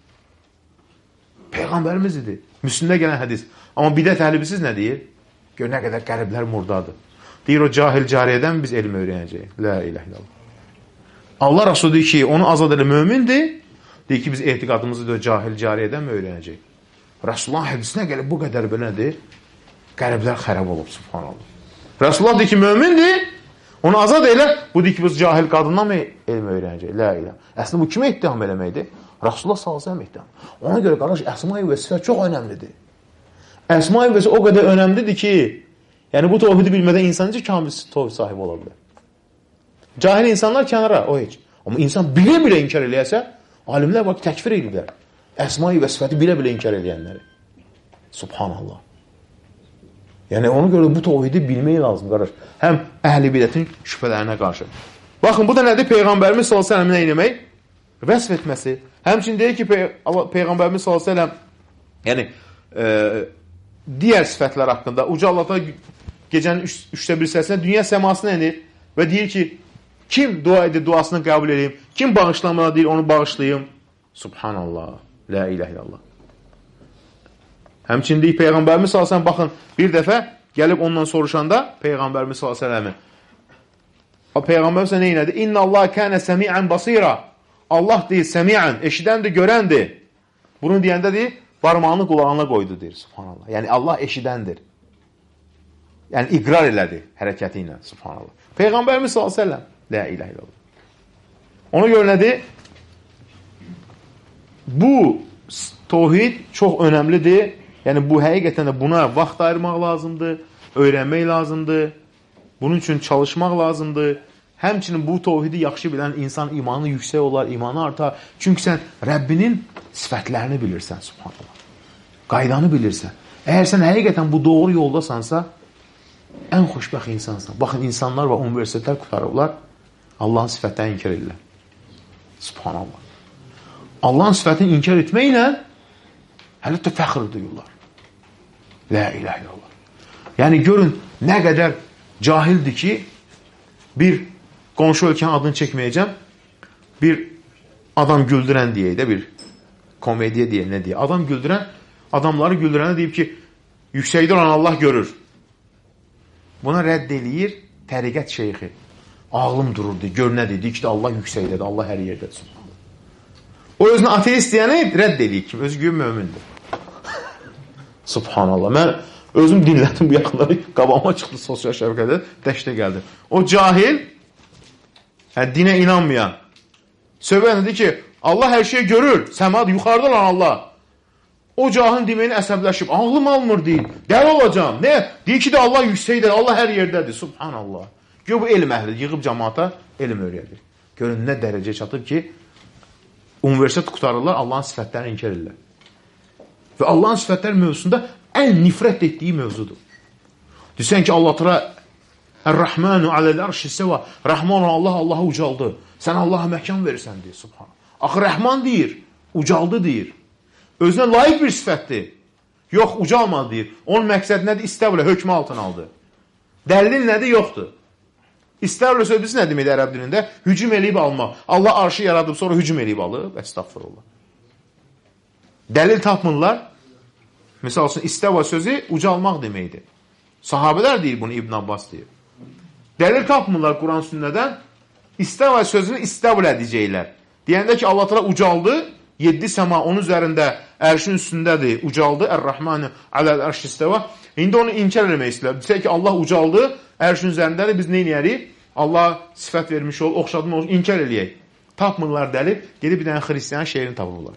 Peyğəmbərimiz idi. Müslümdə gələn hədis. Amma bidət əhli bilsiz nə deyir? Gör, nə qədər qəriblər murdadır. Deyir, o cahil cariyədən biz elm öyrənəcəyik. La ilahe illallah. Allah Rasulü deyir ki, onu azad elə mömindir. Deyir ki, biz etiqadımızı da cahil cariyədən mi öyrənəcəyik? Rasulullah hədisinə gəlib bu qədər belədir. Qəriblər xərab olub, subhanallah. Rasulullah deyir ki, mömindir. Onu azad elə. Bu deyir ki, biz cahil qadından mı elm öyrənəcəyik? La ilahe. Əslində bu kimə ittiham eləməkdir? Rasulullah s.ə.v ittiham. Ona görə qardaş, əsma-i və sifət çox önəmlidir. Əsma-i və sifət o qədər önəmlidir ki, yəni bu tövhidi bilmədən insan necə kamil tövhid sahibi ola bilər? Cahil insanlar kənara, o heç. Amma insan bilə-bilə inkar eləyəsə, alimlər var ki, təkfir edirlər. Əsma-i və sifəti bilə-bilə inkar eləyənləri. Subhanallah. Yəni ona görə bu tövhidi bilmək lazım, qardaş. Həm əhl-i bidətin şübhələrinə qarşı. Baxın, bu da nədir? Peyğəmbərimiz s.ə.v nə eləmək? Vəsf etməsi. Həmçinin deyir ki, Peyğəmbərimiz s.ə.v yəni digər sifətlər haqqında uca Allah'ta gecənin 3də 1 hissəsində dünya səmasına enir və deyir ki, kim dua edir, duasını qəbul edeyim, kim bağışlamada deyir, onu bağışlayayım. Subhanallah. La ilahe illallah. Həmçinin deyir Peyğəmbərimiz s.ə.v baxın, bir dəfə gəlib ondan soruşanda Peyğəmbərimiz s.ə.v Peyğəmbərimiz nə elədi? İnna Allah kənə səmi'ən basira. Allah deyir, səmi'ən, eşidəndir, görəndir. Bunu deyəndə deyir, barmağını qulağına qoydu, deyir, subhanallah. Yəni, Allah eşidəndir. Yəni, iqrar elədi hərəkəti ilə, subhanallah. Peyğəmbərimiz s.ə.v la ilahe illallah. Ona görə nədir? Bu tövhid çox önəmlidir. Yəni, bu həqiqətən də buna vaxt ayırmaq lazımdır, öyrənmək lazımdır, bunun üçün çalışmaq lazımdır. Həmçinin bu tövhidi yaxşı bilən insan imanı yüksək olar, imanı artar. Çünki sən Rəbbinin sifətlərini bilirsən, subhanallah. Qaydanı bilirsən. Əgər sən həqiqətən bu doğru yoldasansa, ən xoşbəxt insansan. Baxın, insanlar və universitetlər qutarırlar, Allahın sifətlərini inkar edirlər. Subhanallah. Allahın sifətini inkar etməklə hələ də fəxr duyurlar. La ilahe illallah. Yəni, görün, nə qədər cahildir ki, bir qonşu ölkənin adını çəkməyəcəm, bir adam güldürən deyək də, bir komediya deyək, nə deyək, adam güldürən, adamları güldürənə deyib ki, yüksəkdə olan Allah görür. Buna rədd eləyir təriqət şeyxi. Ağlım dururdu, gör nə dedi ki, Allah yüksəkdədir, Allah hər yerdədir. O özünü ateist deyəni rədd eləyir kimi, özü gün mömindir. Subhanallah. Mən özüm dinlədim bu yaxınları, qabama çıxdı sosial şəbəkədə, dəşdə gəldi. O cahil, dinə inanmayan, söhbət dedi ki, Allah hər şeyi görür, səmad yuxarıda olan Allah. O cahilin deməyini əsəbləşib, ağlım almır deyil, dəli olacam. Nə? Deyir ki də Allah yüksəkdir, Allah hər yerdədir. Subhanallah. Gör bu elm əhlidir, yığıb cəmaata elm öyrədir. Görün nə dərəcə çatıb ki, universitet qutarırlar, Allahın sifətlərini inkar edirlər. Və Allahın sifətləri mövzusunda ən nifrət etdiyi mövzudur. Deyirsən ki, Allah təala Ər-Rəhmanu aləl-ərşi səva, Rəhman Allah, Allah'a ucaldı. Sən Allah'a məkan verirsən deyir, subhanallah. Axı Rəhman deyir, ucaldı deyir. Özünə layiq bir sifətdir. Yox, ucalmadı deyir. Onun məqsədi nədir? İstəvlə, hökmü altına aldı. Dəlil nədir? Yoxdur. İstəvlə sözü nə deməkdir ərəb dilində? Hücum eləyib almaq. Allah arşı yaradıb, sonra hücum eləyib alıb. Əstəğfirullah. Dəlil tapmırlar. Misal üçün, istəvə sözü ucalmaq deməkdir. Sahabələr deyir bunu, İbn Abbas deyir. Dəlil tapmırlar Quran sünnədən. İstəvə sözünü istəvlə edəcəklər. Deyəndə ki, Allah təala ucaldı, 7 səma onun üzərində ərşin üstündədir, ucaldı, Ər-Rəhmanu aləl-ərşi istəvə. İndi onu inkar eləmək istəyirlər. Desək ki, Allah ucaldı, ərşin üzərindədir, biz nə eləyərik? Allah sifət vermiş ol, oxşadın olsun, inkar eləyək. Tapmırlar dəlil, gedib bir dənə xristiyan şeirini tapırlar.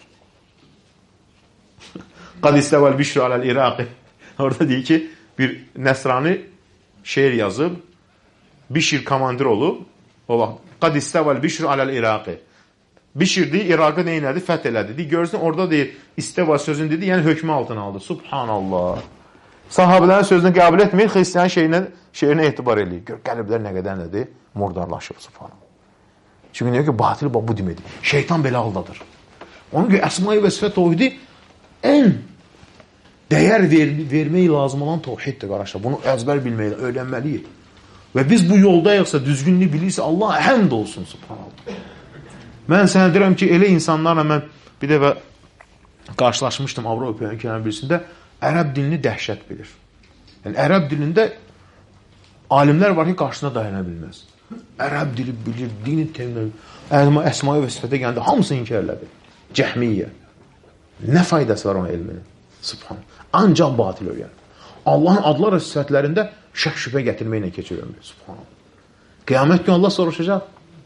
Qad istəvəl bişru aləl-İraqi. Orada deyir ki, bir nəsrani şeir yazıb, Bişir komandir olub, o vaxt, qad istəvəl bişru aləl-İraqi. Bişir deyir, İraqı neynədir? Fəth elədi. Deyir, görürsən, orada deyir, istəvə sözünü dedi, yəni hökmü altına aldı. Subhanallah. Sahabələrin sözünü qəbul etməyir, xristiyan şeirinə etibar eləyir. Gör, qəlblər nə qədər nədir? Murdarlaşır, subhanallah. Çünki deyir ki, batil bu deməkdir. Şeytan belə aldadır. Onun ki, əsma-i və sifət tövhidi ən dəyər vermək lazım olan tövhiddir, qardaşlar. Bunu əzbər bilməklə, öyrənməliyik. Və biz bu yoldayıqsa, düzgünlüyü bilirsə, Allah həmd olsun, subhanallah. Mən sənə deyirəm ki, elə insanlarla mən bir dəfə qarşılaşmışdım Avropa ölkələrinin birisində, ərəb dilini dəhşət bilir. Yəni, ərəb dilində alimlər var ki, qarşısına dayana bilməz. Ərəb dili bilir, dini təmin, əsma-i və sifətə gəndə hamısını inkar elədi. Cəhmiyyə. Nə faydası var onun elminin? Subhanallah. Ancaq batil öyrənir. Allahın adlar və sifətlərində şək şübhə gətirməklə keçir ömrü. Subhanallah. Qiyamət günü Allah soruşacaq.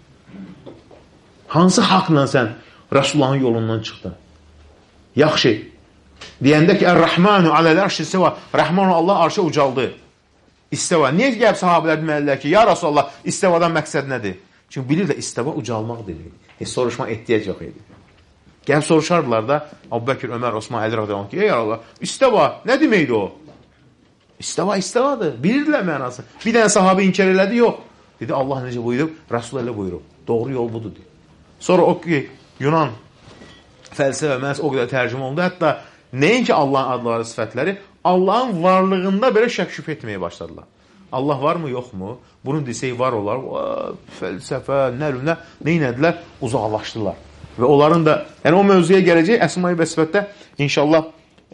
Hansı haqla sən Rəsullahın yolundan çıxdın? Yaxşı. Deyəndə ki, Ər-Rəhmanu aləl-ərşi istəvə, Rəhmanu Allah arşa ucaldı. İstəvə. Niyə gəlib sahabələr deməlilər ki, ya Rasulallah, istəvadan məqsəd nədir? Çünki bilirlər, istəvə ucalmaq demək. Soruşma ehtiyac yox idi. Gəlib soruşardılar da, Əbubəkir, Ömər, Osman, Əli radiyallahu anh ki, ey Allah, istəvə, nə deməkdir o? İstəvə, istəvədir. Bilirdilər mənası. Bir dənə sahabə inkar elədi, yox. Dedi, Allah necə buyurub? Rasul elə buyurub. Doğru yol budur, deyir. Sonra o ki, Yunan fəlsəfə məhz o qədər tərcümə oldu. Hətta nəinki Allahın adları, sifətləri, Allahın varlığında belə şək şübhə etməyə başladılar. Allah varmı, yoxmu? Bunu desək var olar. Fəlsəfə, nəlünə, neynədilər? Uzaqlaşdılar. Və onların da, yəni o mövzuya gələcək, əsma-i və sifətdə inşallah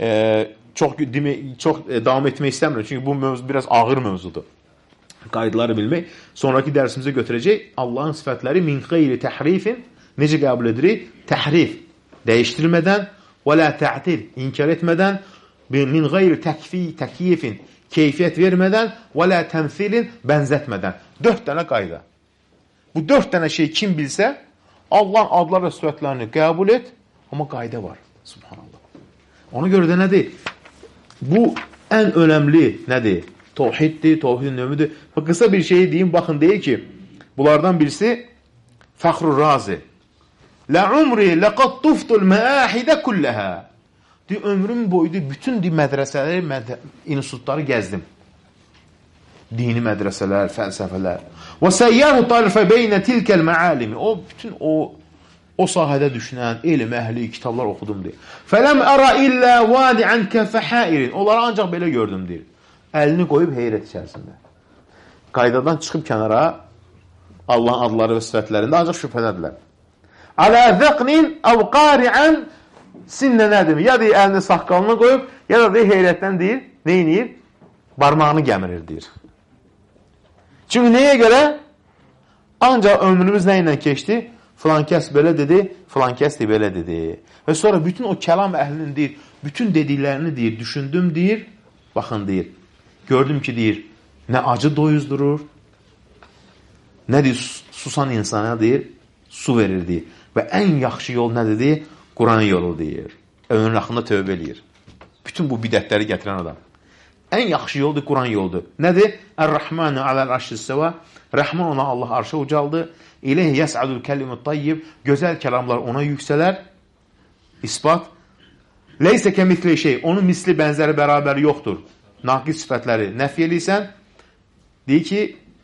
çox davam etmək istəmirəm. Çünki bu mövzu biraz ağır mövzudur. Qaydaları bilmək. Sonraki dərsimizə götürəcək. Allahın sifətləri min xeyri təhrifin necə qəbul edirik? Təhrif, dəyişdirilmədən və la tə'til, inkar etmədən, min qeyri təkyifin, keyfiyyət vermədən və la təmthilin, bənzətmədən. 4 dənə qayda. Bu 4 dənə şey kim bilsə, Allahın adlar və sifətlərini qəbul et, amma qayda var. Subhanallah. Ona görə də nədir? Bu ən önəmli nədir? Tövhiddir, tövhidin növüdür. Qısa bir şey deyim, baxın, deyir ki, Bunlardan birisi Fəxrur Razi. La'umri laqad tuftul ma'ahidə kullaha. Deyir, ömrüm boyunca bütün mədrəsələri, institutları gəzdim. Dini mədrəsələr, fəlsəfələr. Və səyyəru tarifə beynə tilkəl məalimi. O, bütün o sahədə düşünən, elm əhli, kitablar oxudum, deyir. Fələm ərə illə vadiən kəfəhairin. Onları ancaq belə gördüm, deyir. Əlini qoyub heyrət içərisində. Qaydadan çıxıb kənara Allahın adları və sifətlərində ancaq şübhələdilər. Alə zəqnin əv qariən sinnə nədir? Ya deyir, əlini saqqalını qoyub, ya da deyir, heyrətdən deyir, neyinir? Barmağını gəmirir, deyir. Çünki nəyə görə? Ancaq ömrümüz nə ilə keçdi? Filan kəs belə dedi, filan kəs də belə dedi. Və sonra bütün o kəlam əhlinin deyir, bütün dediklərini deyir, düşündüm deyir, baxın deyir, gördüm ki deyir, nə acı doyuzdurur, nə deyir, susan insana deyir, su verir deyir. Və ən yaxşı yol nədir deyir? Quran yolu deyir. Ömrün haqqında tövbə eləyir. Bütün bu bidətləri gətirən adam. Ən yaxşı yoldur, Quran yoldur. Nədir? Ər-Rəhmanu aləl-arşis-səvə. Rəhman ona Allah arşa ucaldı. İleyhi yəs'adul kəlimut tayyib. Gözəl kəlamlar ona yüksələr. İsbat. Leysə kəmitli şey. Onun misli, bənzəri, bərabəri yoxdur. Naqis sifətləri nəfi eləysən, deyir ki,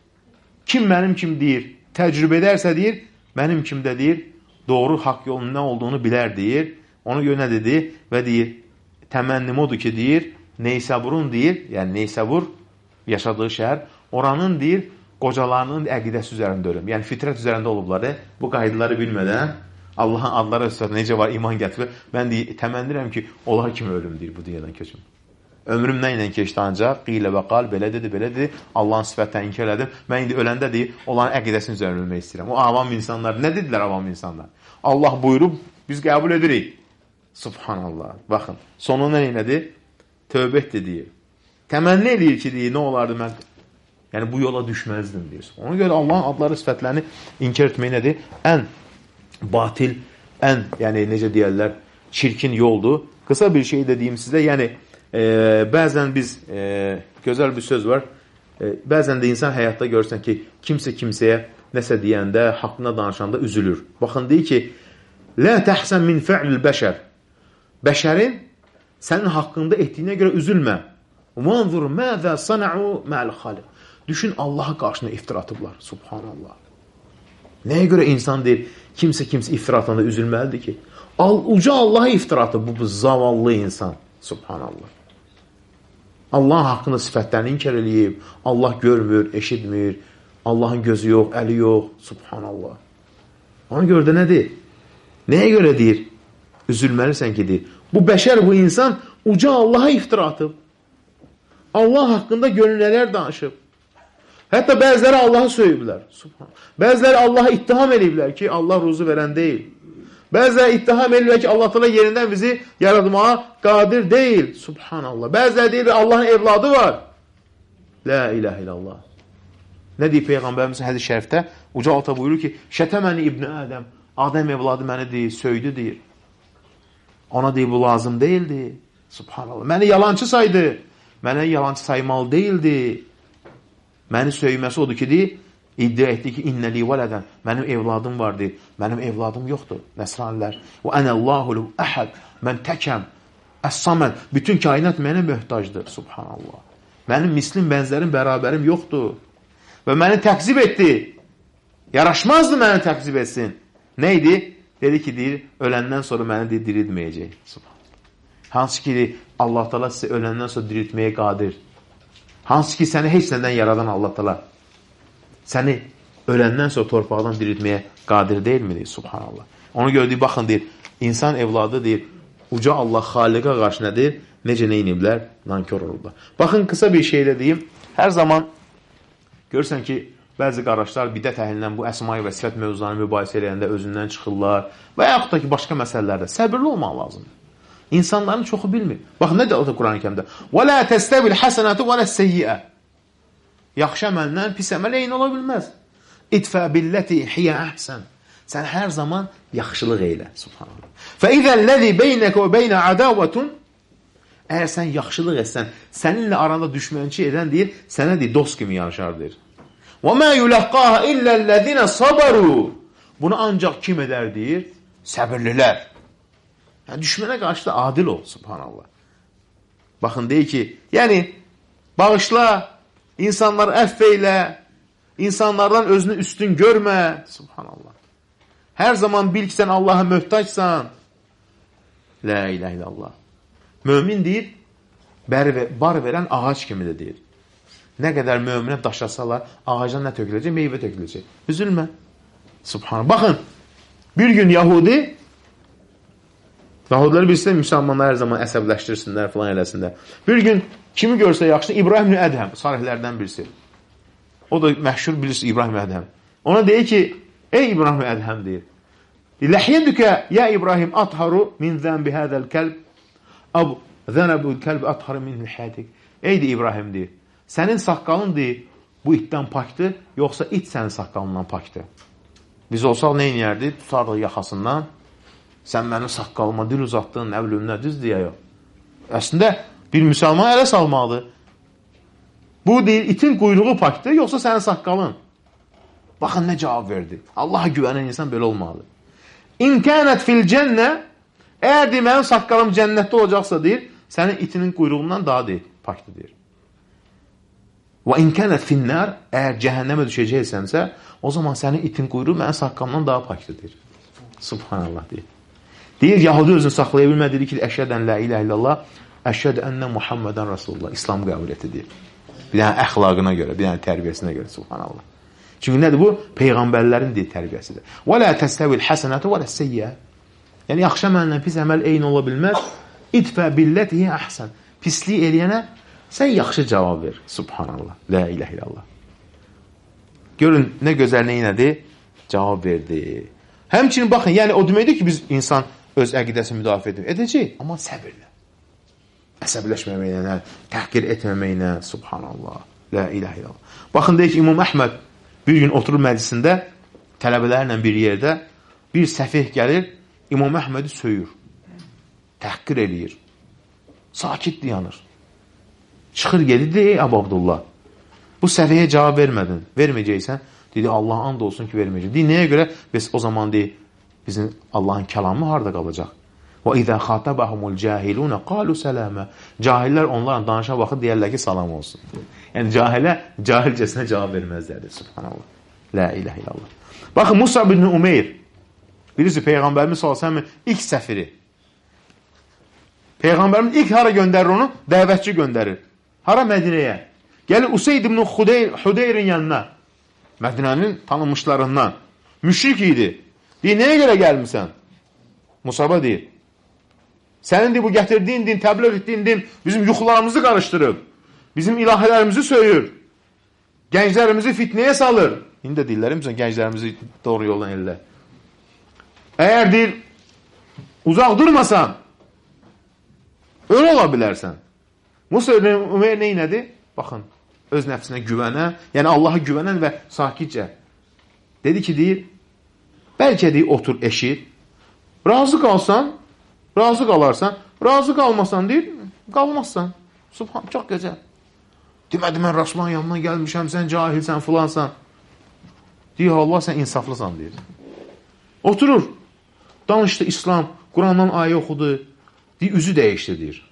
kim mənim kim deyir, təcrübə edərsə deyir, mənim kimdə deyir, doğru haqq yolunun nə olduğunu bilər deyir. Ona görə nə dedi? Və deyir, təmənnim odur ki, deyir, Neysəburun deyir, yəni Neysəbur yaşadığı şəhər, oranın deyir, qocalarının əqidəsi üzərində ölüm. Yəni fitrət üzərində olublar. Bu qaydaları bilmədən Allahın adları üstədə necə var, iman gətirir. Mən deyir, təməndirəm ki, onlar kimi ölüm deyir bu dünyadan köçüm. Ömrüm nə ilə keçdi ancaq, qilə və qal, belə dedi, Allahın sifətdən inkar elədim. Mən indi öləndə deyir, onların əqidəsinin üzərində ölmək istəyirəm. O avam insanlar, nə dedilər avam insanlar? Allah buyurub, biz qəbul edirik. Subhanallah. Baxın, sonu nə elədi? Tövbə etdi deyir. Təmənni eləyir ki, deyir, nə olardı mən? Yəni, bu yola düşməzdim, deyir. Ona görə Allahın adları, sifətlərini inkar etmək nədir? Ən batil, ən, yəni, necə deyərlər, çirkin yoldur. Qısa bir şey də deyim sizə, yəni, bəzən biz, gözəl bir söz var, bəzən də insan həyatda görürsən ki, kimsə kimsəyə nəsə deyəndə, haqqına danışanda üzülür. Baxın, deyir ki, lə təhsən min fə'lül bəşər. Bəşərin sənin haqqında etdiyinə görə üzülmə. Manzur məzə sana'u mə'l xaliq. Düşün, Allaha qarşına iftira atıblar. Subhanallah. Nəyə görə insan deyir, kimsə iftira atanda üzülməlidir ki? Uca Allaha iftira atıb bu zavallı insan. Subhanallah. Allahın haqqında sifətlərini inkar eləyib. Allah görmür, eşitmir. Allahın gözü yox, əli yox. Subhanallah. Ona görə də nədir? Nəyə görə deyir? Üzülməlisən ki, deyir. Bu bəşər, bu insan uca Allaha iftira atıb. Allah haqqında gönüllər danışıb. Hətta bəziləri Allahı söyüblər. Bəziləri Allaha ittiham ediblər ki, Allah ruzu verən deyil. Bəziləri ittiham edirlər ki, Allah təala yerindən bizi yaratmağa qadir deyil. Subhanallah. Bəziləri deyir, Allahın evladı var. La ilahe illallah. Nə deyir Peyğəmbərimiz hədis şərifdə? Uca ata buyurur ki, şətəməni İbn Ədəm. Adəm evladı məni deyir, söydü deyir. Ona deyir, bu lazım deyildi. Subhanallah. Məni yalancı saydı. Mənə yalancı saymalı değildi. Məni söyməsi odur ki, deyir, iddia etdi ki, innəli vələdən, mənim evladım var, deyir. Mənim evladım yoxdur, nəsranilər. Və ənəllahulu əhəd, mən təkəm, əs-samən, bütün kainat mənə möhtacdır. Subhanallah. Mənim mislim, bənzərim, bərabərim yoxdur. Və məni təqzib etdi. Yaraşmazdı məni təqzib etsin. Neydi? Dedi ki, deyir, öləndən sonra məni deyir, diriltməyəcək. Subhanallah. Hansı ki, Allah Teala sizə öləndən sonra diriltməyə qadir. Hansı ki, səni heç nədən yaradan Allah Teala səni öləndən sonra torpaqdan diriltməyə qadir deyil mi? Deyir, subhanallah. Onu gördük, baxın, deyir, insan evladı deyir, uca Allah Xaliqə qarşı nədir? Necə neyniblər? Nankör olurlar. Baxın, qısa bir şey də deyim. Hər zaman görürsən ki, bəzi qardaşlar bidət əhlindən bu əsma-i və sifət mövzularını mübahisə eləyəndə özündən çıxırlar və yaxud da ki, başqa məsələlərdə səbirli olmaq lazımdır. İnsanların çoxu bilmir. Baxın, nə deyir Quran-ı Kərimdə? وَلَا تَسْتَوِ الْحَسَنَةُ وَلَا السَّيِّئَةُ Yaxşı əməllə pis əməl eyni ola bilməz. İtfə billəti hiyə əhsən. Sən hər zaman yaxşılıq eylə. Subhanallah. فَإِذَا الَّذِي بَيْنَكَ وَبَيْنَ عَدَاوَةٌ Əgər sən yaxşılıq etsən, səninlə aranda düşmənçi edən deyir, sənə deyir, dost kimi yarışar deyir. وَمَا يُلَقَّاهَ إِلَّا الَّذِينَ صَبَرُوا Bunu ancaq kim edər deyir? Səbirlilər. Yəni, düşmənə qarşı da adil ol, subhanallah. Baxın, deyir ki, yəni, bağışla, insanları əff eylə, insanlardan özünü üstün görmə, subhanallah. Hər zaman bil ki, sən Allaha möhtacsan. La ilahe illallah. Mömin deyir, bar verən ağac kimi də deyir. Nə qədər möminə daşlasalar, ağacdan nə töküləcək? Meyvə töküləcək. Üzülmə. Subhanallah. Baxın, bir gün Yahudiləri bilsə, müsəlmanlar hər zaman əsəbləşdirsinlər, falan eləsinlər. Bir gün kimi görsə yaxşı, İbrahim Ədhəm, salihlərdən birisi. O da məşhur birisi İbrahim Ədhəm. Ona deyir ki, ey İbrahim Ədhəm deyir, Ləhiyyədükə, ya İbrahim, atharu min zənbi hədəl kəlb, ab zənəbül kəlb atharu min həyətik. Ey İbrahim deyir, sənin saqqalın deyir, bu itdən pakdır, yoxsa it sənin saqqalından pakdır. Biz olsaq nə inəyərdik? Tutardıq yaxasından, sən mənim saqqalıma dil uzatdın, nə bilim nə düz deyə yox. Əslində, bir müsəlman ələ salmalıdır. Bu deyir, itin quyruğu pakdır, yoxsa sənin saqqalın. Baxın, nə cavab verdi. Allaha güvənən insan belə olmalıdır. İn kənət fil cənnə, əgər deyir, mənim saqqalım cənnətdə olacaqsa deyir, sənin itinin quyruğundan daha deyir, pakdır deyir. Və in kənət finnər, əgər cəhənnəmə düşəcəksənsə, o zaman sənin itin quyruğu mənim saqqalımdan daha pakdır deyir. Subhanallah deyir. Deyir, Yahudi özünü saxlaya bilmədir ki, əşhədən la ilahe illallah, əşhədə ənnə Muhammedən Rasulullah, İslam qəbul etdi deyir. Bir dənə əxlaqına görə, bir dənə tərbiyəsinə görə, subhanallah. Çünki nədir bu? Peyğəmbərlərin deyir tərbiyəsidir. Və lə təstəvil həsənətü və lə seyyə. Yəni, yaxşı əməllə pis əməl eyni ola bilməz. İdfə billətihi əhsən. Pisliyi eləyənə sən yaxşı cavab ver. Subhanallah. La ilahe illallah. Görün, nə gözəl neynədir? Cavab verdi. Həmçinin baxın, yəni o deməkdir ki, biz insan öz əqidəsini müdafiə edəcək, amma səbirlə. Əsəbləşməməklə, təhqir etməməklə, subhanallah. La ilahe illallah. Baxın, deyək ki, İmam Əhməd bir gün oturur məclisində, tələbələrlə bir yerdə, bir səfih gəlir, İmam Əhmədi söyür, təhqir eləyir, sakit dayanır. Çıxır gedir, ey Əbu Abdullah, bu səfihə cavab vermədin, verməyəcəksən, dedi, Allah and olsun ki, verməyəcək. Deyir, nəyə görə? Biz o zaman deyir, bizim Allahın kəlamı harada qalacaq? Və izə xatabəhumul cahilunə qalu sələmə. Cahillər onlarla danışan vaxtı deyərlər ki, salam olsun. Yəni, cahilə, cahilcəsinə cavab verməzlərdir. Subhanallah. La ilahe illallah. Baxın, Musa ibn Umeyr, birisi Peyğəmbərimiz s.ə.v. ilk səfiri. Peyğəmbərimiz ilk hara göndərir onu? Dəvətçi göndərir. Hara? Mədinəyə. Gəlir Useyd ibn Hudeyrin yanına. Mədinənin tanınmışlarından. Müşrik idi. Deyir, nəyə görə gəlmirsən? Musaba deyir. Sənin deyir, bu gətirdiyin din, təbliğ etdiyin din bizim yuxularımızı qarışdırıb. Bizim ilahələrimizi söyür. Gənclərimizi fitnəyə salır. İndi də deyirlər, gənclərimizi doğru yoldan ellər. Əgər deyir, uzaq durmasan, öyle ola bilərsən. Musa ibn Umeyr neynədir? Baxın, öz nəfsinə güvənə, yəni Allaha güvənən və sakitcə. Dedi ki, deyir, bəlkə deyir, otur, eşit. Razı qalsan, razı qalarsan, razı qalmasan deyir, qalmazsan. Subhan, çox gözəl. Demədi, mən Rasulun yanına gəlmişəm, sən cahilsən, filansan. Deyir, Allah, sən insaflısan, deyir. Oturur, danışdı İslam, Qurandan ayə oxudu, deyir, üzü dəyişdi, deyir.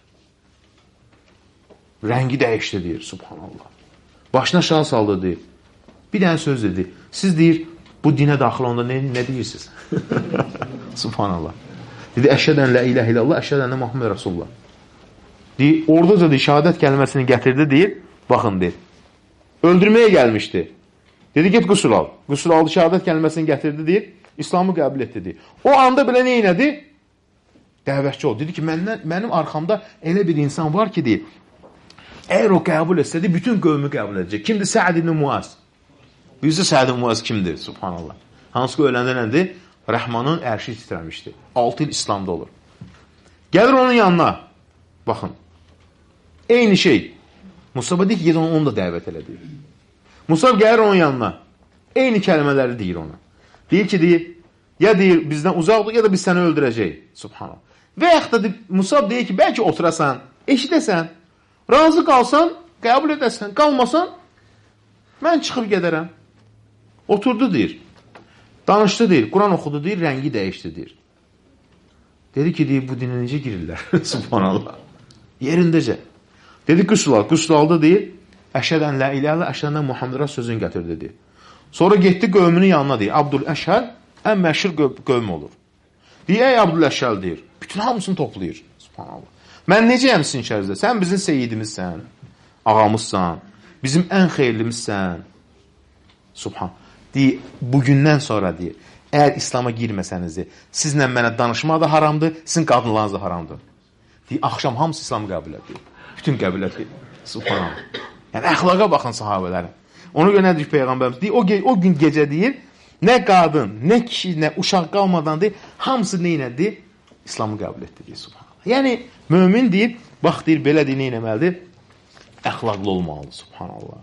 Rəngi dəyişdi, deyir, subhanallah. Başına şah saldı, deyir. Bir dənə söz dedi, siz, deyir, bu dinə daxil onda nə deyirsiniz? Subhanallah. Dedi, əşhədən la ilahe illallah, əşhədən də Muhammed Rasulullah. Deyir, oradaca deyir, şəhadət kəlməsini gətirdi, deyir, baxın, deyir. Öldürməyə gəlmişdi. Dedi, get qüsul al. Qüsul aldı, şəhadət kəlməsini gətirdi, deyir, İslamı qəbul etdi, deyir. O anda belə neynədi? Dəvətçi oldu. Dedi ki, mənim arxamda elə bir insan var ki, deyir, əgər o qəbul etsədi, bütün qövmü qəbul edəcək. Kimdir? Səad ibn Muaz. Birisi Səad ibn Muaz kimdir? Subhanallah. Hansı ki, öləndə nədir? Rəhmanın ərşi titrəmişdi. 6 il İslamda olur. Gəlir onun yanına. Baxın. Eyni şey. Musab deyir ki, ged onu da dəvət elə deyir. Musab gəlir onun yanına. Eyni kəlmələri deyir ona. Deyir ki, deyir, ya deyir, bizdən uzaqdır, ya da biz səni öldürəcək. Subhanallah. Və yaxud da Musab deyir ki, bəlkə oturasan, eşidəsən, razı qalsan, qəbul edəsən, qalmasan, mən çıxıb gedərəm. Oturdu deyir. Danışdı deyir. Quran oxudu deyir. Rəngi dəyişdi deyir. Dedi ki, deyir, bu dinə necə girirlər? Subhanallah. Yerindəcə. Dedi, qüsl al. Qüsl aldı deyir. Əşhədən lə ilələ, əşhədən Muhammed sözünü gətirdi deyir. Sonra getdi qövmünün yanına deyir. Abdül-Əşhəl ən məşhur qövm olur. Deyir, ey Abdül-Əşhəl deyir. Bütün hamısını toplayır. Subhanallah. Mən necəyəm sizin şərizdə? Sən bizim seyyidimizsən, ağamızsan, bizim ən xeyirlimizsən. Subhan. Deyir, bugündən sonra deyir, əgər İslam'a girməsənizdir, sizlə mənə danışmaq da haramdır, sizin qadınlarınız da haramdır. Deyir, axşam hamısı İslam'ı qəbul edir. Bütün qəbul edir. Subhanallah. Yəni, əxlaqa baxın sahabələrin. Ona görə nədir Peyğəmbərimiz? Deyir, o gün gecə deyir, nə qadın, nə kişi, nə uşaq qalmadan deyir, hamısı neynədir? İslam'ı qəbul etdi deyir. Subhanallah. Yəni, mömin deyir, bax deyir, belə deyir, neynəməlidir? Əxlaqlı olmalıdır. Subhanallah.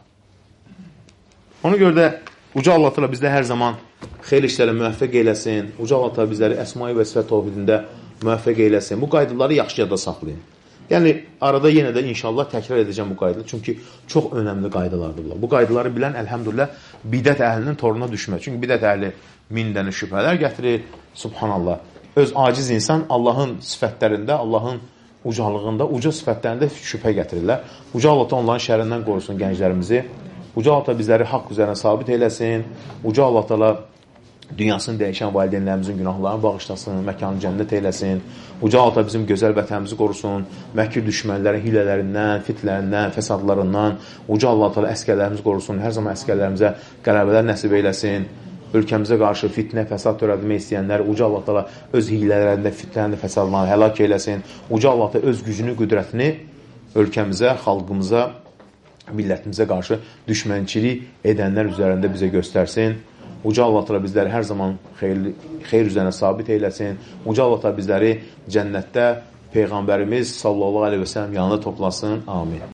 Ona görə də Uca Allah təala bizdə hər zaman xeyir işlərə müvəffəq eləsin. Uca Allah təala bizləri əsma-i və sifət tövhidində müvəffəq eləsin. Bu qaydaları yaxşı yadda saxlayın. Yəni, arada yenə də inşallah təkrar edəcəm bu qaydaları. Çünki çox önəmli qaydalardır bunlar. Bu qaydaları bilən, əlhəmdülillah, bidət əhlinin toruna düşmür. Çünki bidət əhli min dənə şübhələr gətirir. Subhanallah. Öz aciz insan Allahın sifətlərində, Allahın ucalığında, uca sifətlərində şübhə gətirirlər. Uca Allah da onların şərindən qorusun gənclərimizi. Uca Allah da bizləri haqq üzərine sabit eləsin. Uca Allah da dünyasını dəyişən valideynlərimizin günahlarını bağışlasın, məkanı cənnət eləsin. Uca Allah da bizim gözəl vətənimizi qorusun, məkir düşmənlərin hilələrindən, fitlərindən, fəsadlarından. Uca Allah da əskərlərimizi qorusun, hər zaman əskərlərimizə qələbələr nəsib eləsin. Ölkəmizə qarşı fitnə, fəsad törədilmək istəyənlər Uca Allah da öz hilələrində, fitlərində, fəsadlarını həlak eləsin. Uca Allah da öz gücünü, qüdrətini ölkəmizə, xalqımıza, millətimizə qarşı düşmənçilik edənlər üzərində bizə göstərsin. Uca Allah da bizləri hər zaman xeyr üzərine sabit eyləsin. Uca Allah da bizləri cənnətdə Peyğəmbərimiz sallallahu aleyhi və səlləm yanında toplasın. Amin.